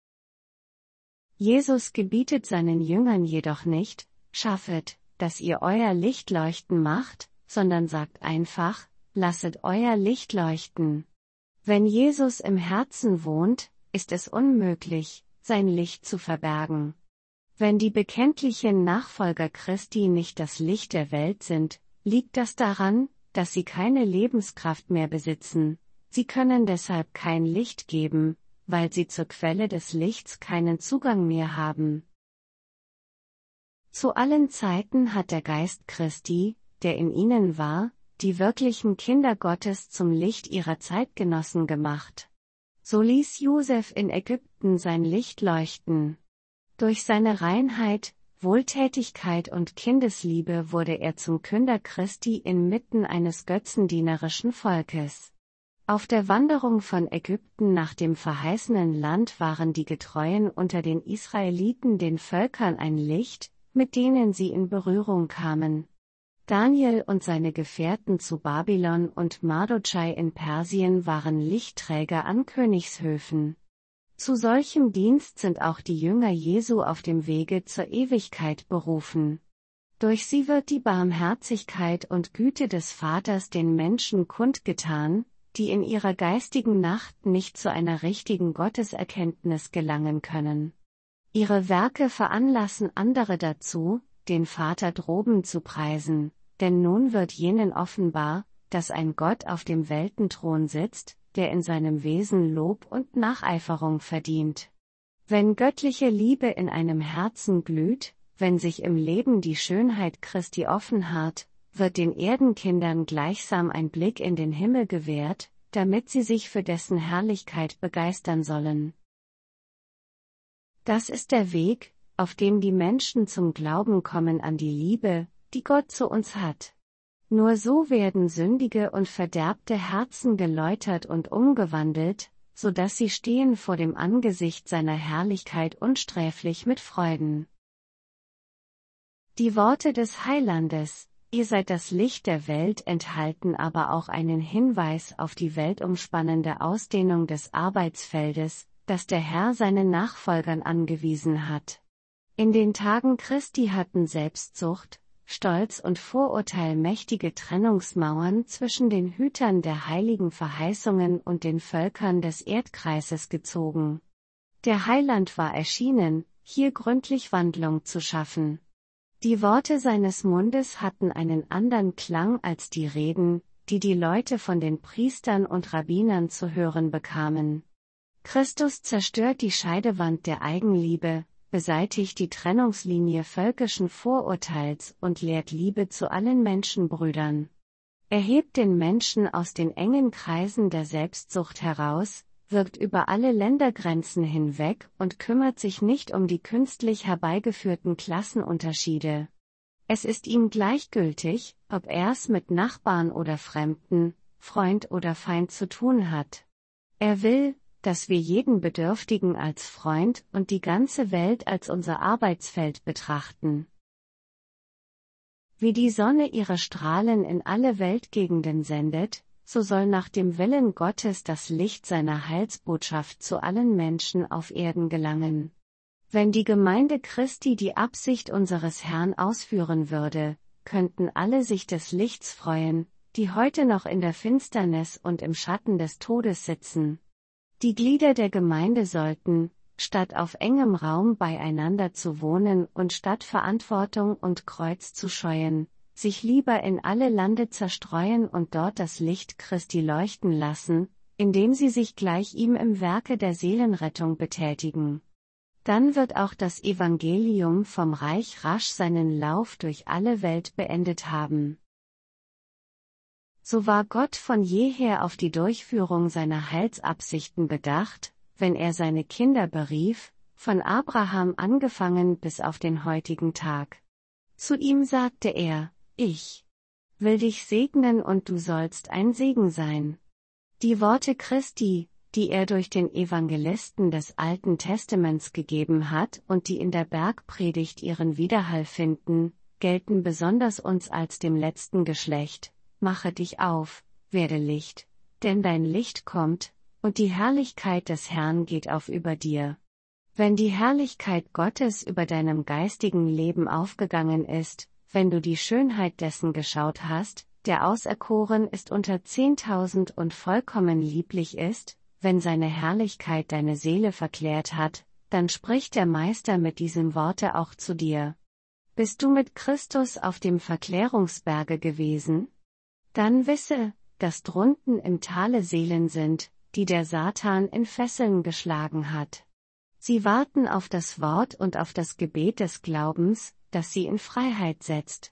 Jesus gebietet seinen Jüngern jedoch nicht, schaffet, dass ihr euer Licht leuchten macht, sondern sagt einfach, lasset euer Licht leuchten. Wenn Jesus im Herzen wohnt, ist es unmöglich, sein Licht zu verbergen. Wenn die bekenntlichen Nachfolger Christi nicht das Licht der Welt sind, liegt das daran, dass sie keine Lebenskraft mehr besitzen. Sie können deshalb kein Licht geben, weil sie zur Quelle des Lichts keinen Zugang mehr haben. Zu allen Zeiten hat der Geist Christi, der in ihnen war, die wirklichen Kinder Gottes zum Licht ihrer Zeitgenossen gemacht. So ließ Josef in Ägypten sein Licht leuchten. Durch seine Reinheit, Wohltätigkeit und Kindesliebe wurde er zum Künder Christi inmitten eines götzendienerischen Volkes. Auf der Wanderung von Ägypten nach dem verheißenen Land waren die Getreuen unter den Israeliten den Völkern ein Licht, mit denen sie in Berührung kamen. Daniel und seine Gefährten zu Babylon und Mardochai in Persien waren Lichtträger an Königshöfen. Zu solchem Dienst sind auch die Jünger Jesu auf dem Wege zur Ewigkeit berufen. Durch sie wird die Barmherzigkeit und Güte des Vaters den Menschen kundgetan, die in ihrer geistigen Nacht nicht zu einer richtigen Gotteserkenntnis gelangen können. Ihre Werke veranlassen andere dazu, den Vater droben zu preisen, denn nun wird jenen offenbar, dass ein Gott auf dem Weltenthron sitzt, der in seinem Wesen Lob und Nacheiferung verdient. Wenn göttliche Liebe in einem Herzen glüht, wenn sich im Leben die Schönheit Christi offenhart, wird den Erdenkindern gleichsam ein Blick in den Himmel gewährt, damit sie sich für dessen Herrlichkeit begeistern sollen. Das ist der Weg, auf dem die Menschen zum Glauben kommen an die Liebe, die Gott zu uns hat. Nur so werden sündige und verderbte Herzen geläutert und umgewandelt, so dass sie stehen vor dem Angesicht seiner Herrlichkeit unsträflich mit Freuden. Die Worte des Heilandes, ihr seid das Licht der Welt, enthalten aber auch einen Hinweis auf die weltumspannende Ausdehnung des Arbeitsfeldes, das der Herr seinen Nachfolgern angewiesen hat. In den Tagen Christi hatten Selbstsucht, Stolz und Vorurteil mächtige Trennungsmauern zwischen den Hütern der heiligen Verheißungen und den Völkern des Erdkreises gezogen. Der Heiland war erschienen, hier gründlich Wandlung zu schaffen. Die Worte seines Mundes hatten einen andern Klang als die Reden, die die Leute von den Priestern und Rabbinern zu hören bekamen. Christus zerstört die Scheidewand der Eigenliebe, beseitigt die Trennungslinie völkischen Vorurteils und lehrt Liebe zu allen Menschenbrüdern. Er hebt den Menschen aus den engen Kreisen der Selbstsucht heraus, wirkt über alle Ländergrenzen hinweg und kümmert sich nicht um die künstlich herbeigeführten Klassenunterschiede. Es ist ihm gleichgültig, ob er's mit Nachbarn oder Fremden, Freund oder Feind zu tun hat. Er will, dass wir jeden Bedürftigen als Freund und die ganze Welt als unser Arbeitsfeld betrachten. Wie die Sonne ihre Strahlen in alle Weltgegenden sendet, so soll nach dem Willen Gottes das Licht seiner Heilsbotschaft zu allen Menschen auf Erden gelangen. Wenn die Gemeinde Christi die Absicht unseres Herrn ausführen würde, könnten alle sich des Lichts freuen, die heute noch in der Finsternis und im Schatten des Todes sitzen. Die Glieder der Gemeinde sollten, statt auf engem Raum beieinander zu wohnen und statt Verantwortung und Kreuz zu scheuen, sich lieber in alle Lande zerstreuen und dort das Licht Christi leuchten lassen, indem sie sich gleich ihm im Werke der Seelenrettung betätigen. Dann wird auch das Evangelium vom Reich rasch seinen Lauf durch alle Welt beendet haben. So war Gott von jeher auf die Durchführung seiner Heilsabsichten bedacht, wenn er seine Kinder berief, von Abraham angefangen bis auf den heutigen Tag. Zu ihm sagte er: Ich will dich segnen und du sollst ein Segen sein. Die Worte Christi, die er durch den Evangelisten des Alten Testaments gegeben hat und die in der Bergpredigt ihren Widerhall finden, gelten besonders uns als dem letzten Geschlecht. Mache dich auf, werde Licht, denn dein Licht kommt, und die Herrlichkeit des Herrn geht auf über dir. Wenn die Herrlichkeit Gottes über deinem geistigen Leben aufgegangen ist, wenn du die Schönheit dessen geschaut hast, der auserkoren ist unter 10.000 und vollkommen lieblich ist, wenn seine Herrlichkeit deine Seele verklärt hat, dann spricht der Meister mit diesem Worte auch zu dir. Bist du mit Christus auf dem Verklärungsberge gewesen? Dann wisse, dass drunten im Tale Seelen sind, die der Satan in Fesseln geschlagen hat. Sie warten auf das Wort und auf das Gebet des Glaubens, das sie in Freiheit setzt.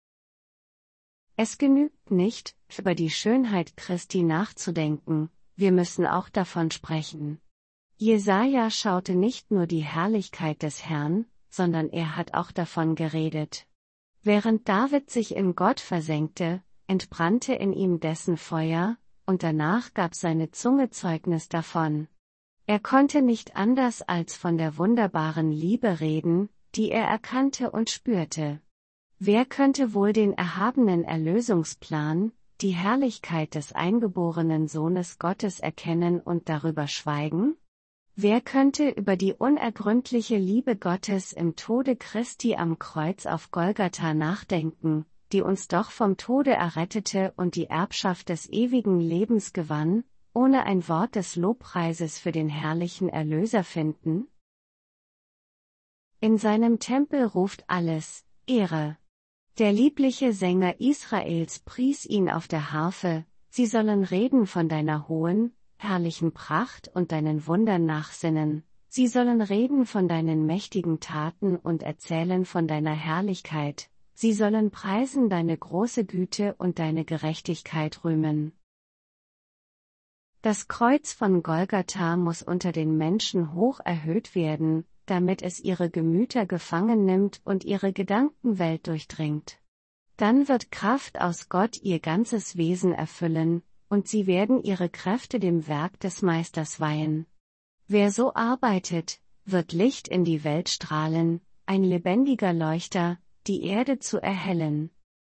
Es genügt nicht, über die Schönheit Christi nachzudenken, wir müssen auch davon sprechen. Jesaja schaute nicht nur die Herrlichkeit des Herrn, sondern er hat auch davon geredet. Während David sich in Gott versenkte, entbrannte in ihm dessen Feuer, und danach gab seine Zunge Zeugnis davon. Er konnte nicht anders als von der wunderbaren Liebe reden, die er erkannte und spürte. Wer könnte wohl den erhabenen Erlösungsplan, die Herrlichkeit des eingeborenen Sohnes Gottes erkennen und darüber schweigen? Wer könnte über die unergründliche Liebe Gottes im Tode Christi am Kreuz auf Golgatha nachdenken, die uns doch vom Tode errettete und die Erbschaft des ewigen Lebens gewann, ohne ein Wort des Lobpreises für den herrlichen Erlöser finden? In seinem Tempel ruft alles, Ehre. Der liebliche Sänger Israels pries ihn auf der Harfe, sie sollen reden von deiner hohen, herrlichen Pracht und deinen Wundern nachsinnen, sie sollen reden von deinen mächtigen Taten und erzählen von deiner Herrlichkeit, sie sollen preisen deine große Güte und deine Gerechtigkeit rühmen. Das Kreuz von Golgatha muss unter den Menschen hoch erhöht werden, damit es ihre Gemüter gefangen nimmt und ihre Gedankenwelt durchdringt. Dann wird Kraft aus Gott ihr ganzes Wesen erfüllen, und sie werden ihre Kräfte dem Werk des Meisters weihen. Wer so arbeitet, wird Licht in die Welt strahlen, ein lebendiger Leuchter, die Erde zu erhellen.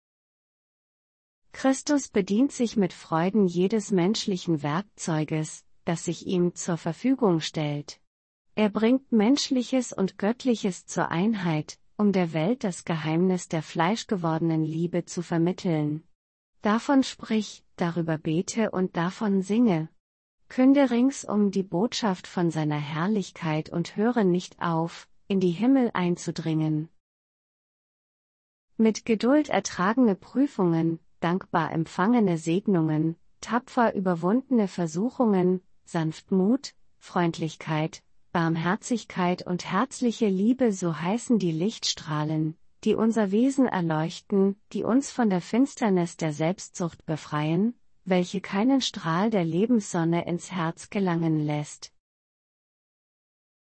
Christus bedient sich mit Freuden jedes menschlichen Werkzeuges, das sich ihm zur Verfügung stellt. Er bringt Menschliches und Göttliches zur Einheit, um der Welt das Geheimnis der fleischgewordenen Liebe zu vermitteln. Davon sprich, darüber bete und davon singe. Künde ringsum die Botschaft von seiner Herrlichkeit und höre nicht auf, in die Himmel einzudringen. Mit Geduld ertragene Prüfungen, dankbar empfangene Segnungen, tapfer überwundene Versuchungen, Sanftmut, Freundlichkeit, Barmherzigkeit und herzliche Liebe, so heißen die Lichtstrahlen, die unser Wesen erleuchten, die uns von der Finsternis der Selbstsucht befreien, welche keinen Strahl der Lebenssonne ins Herz gelangen lässt,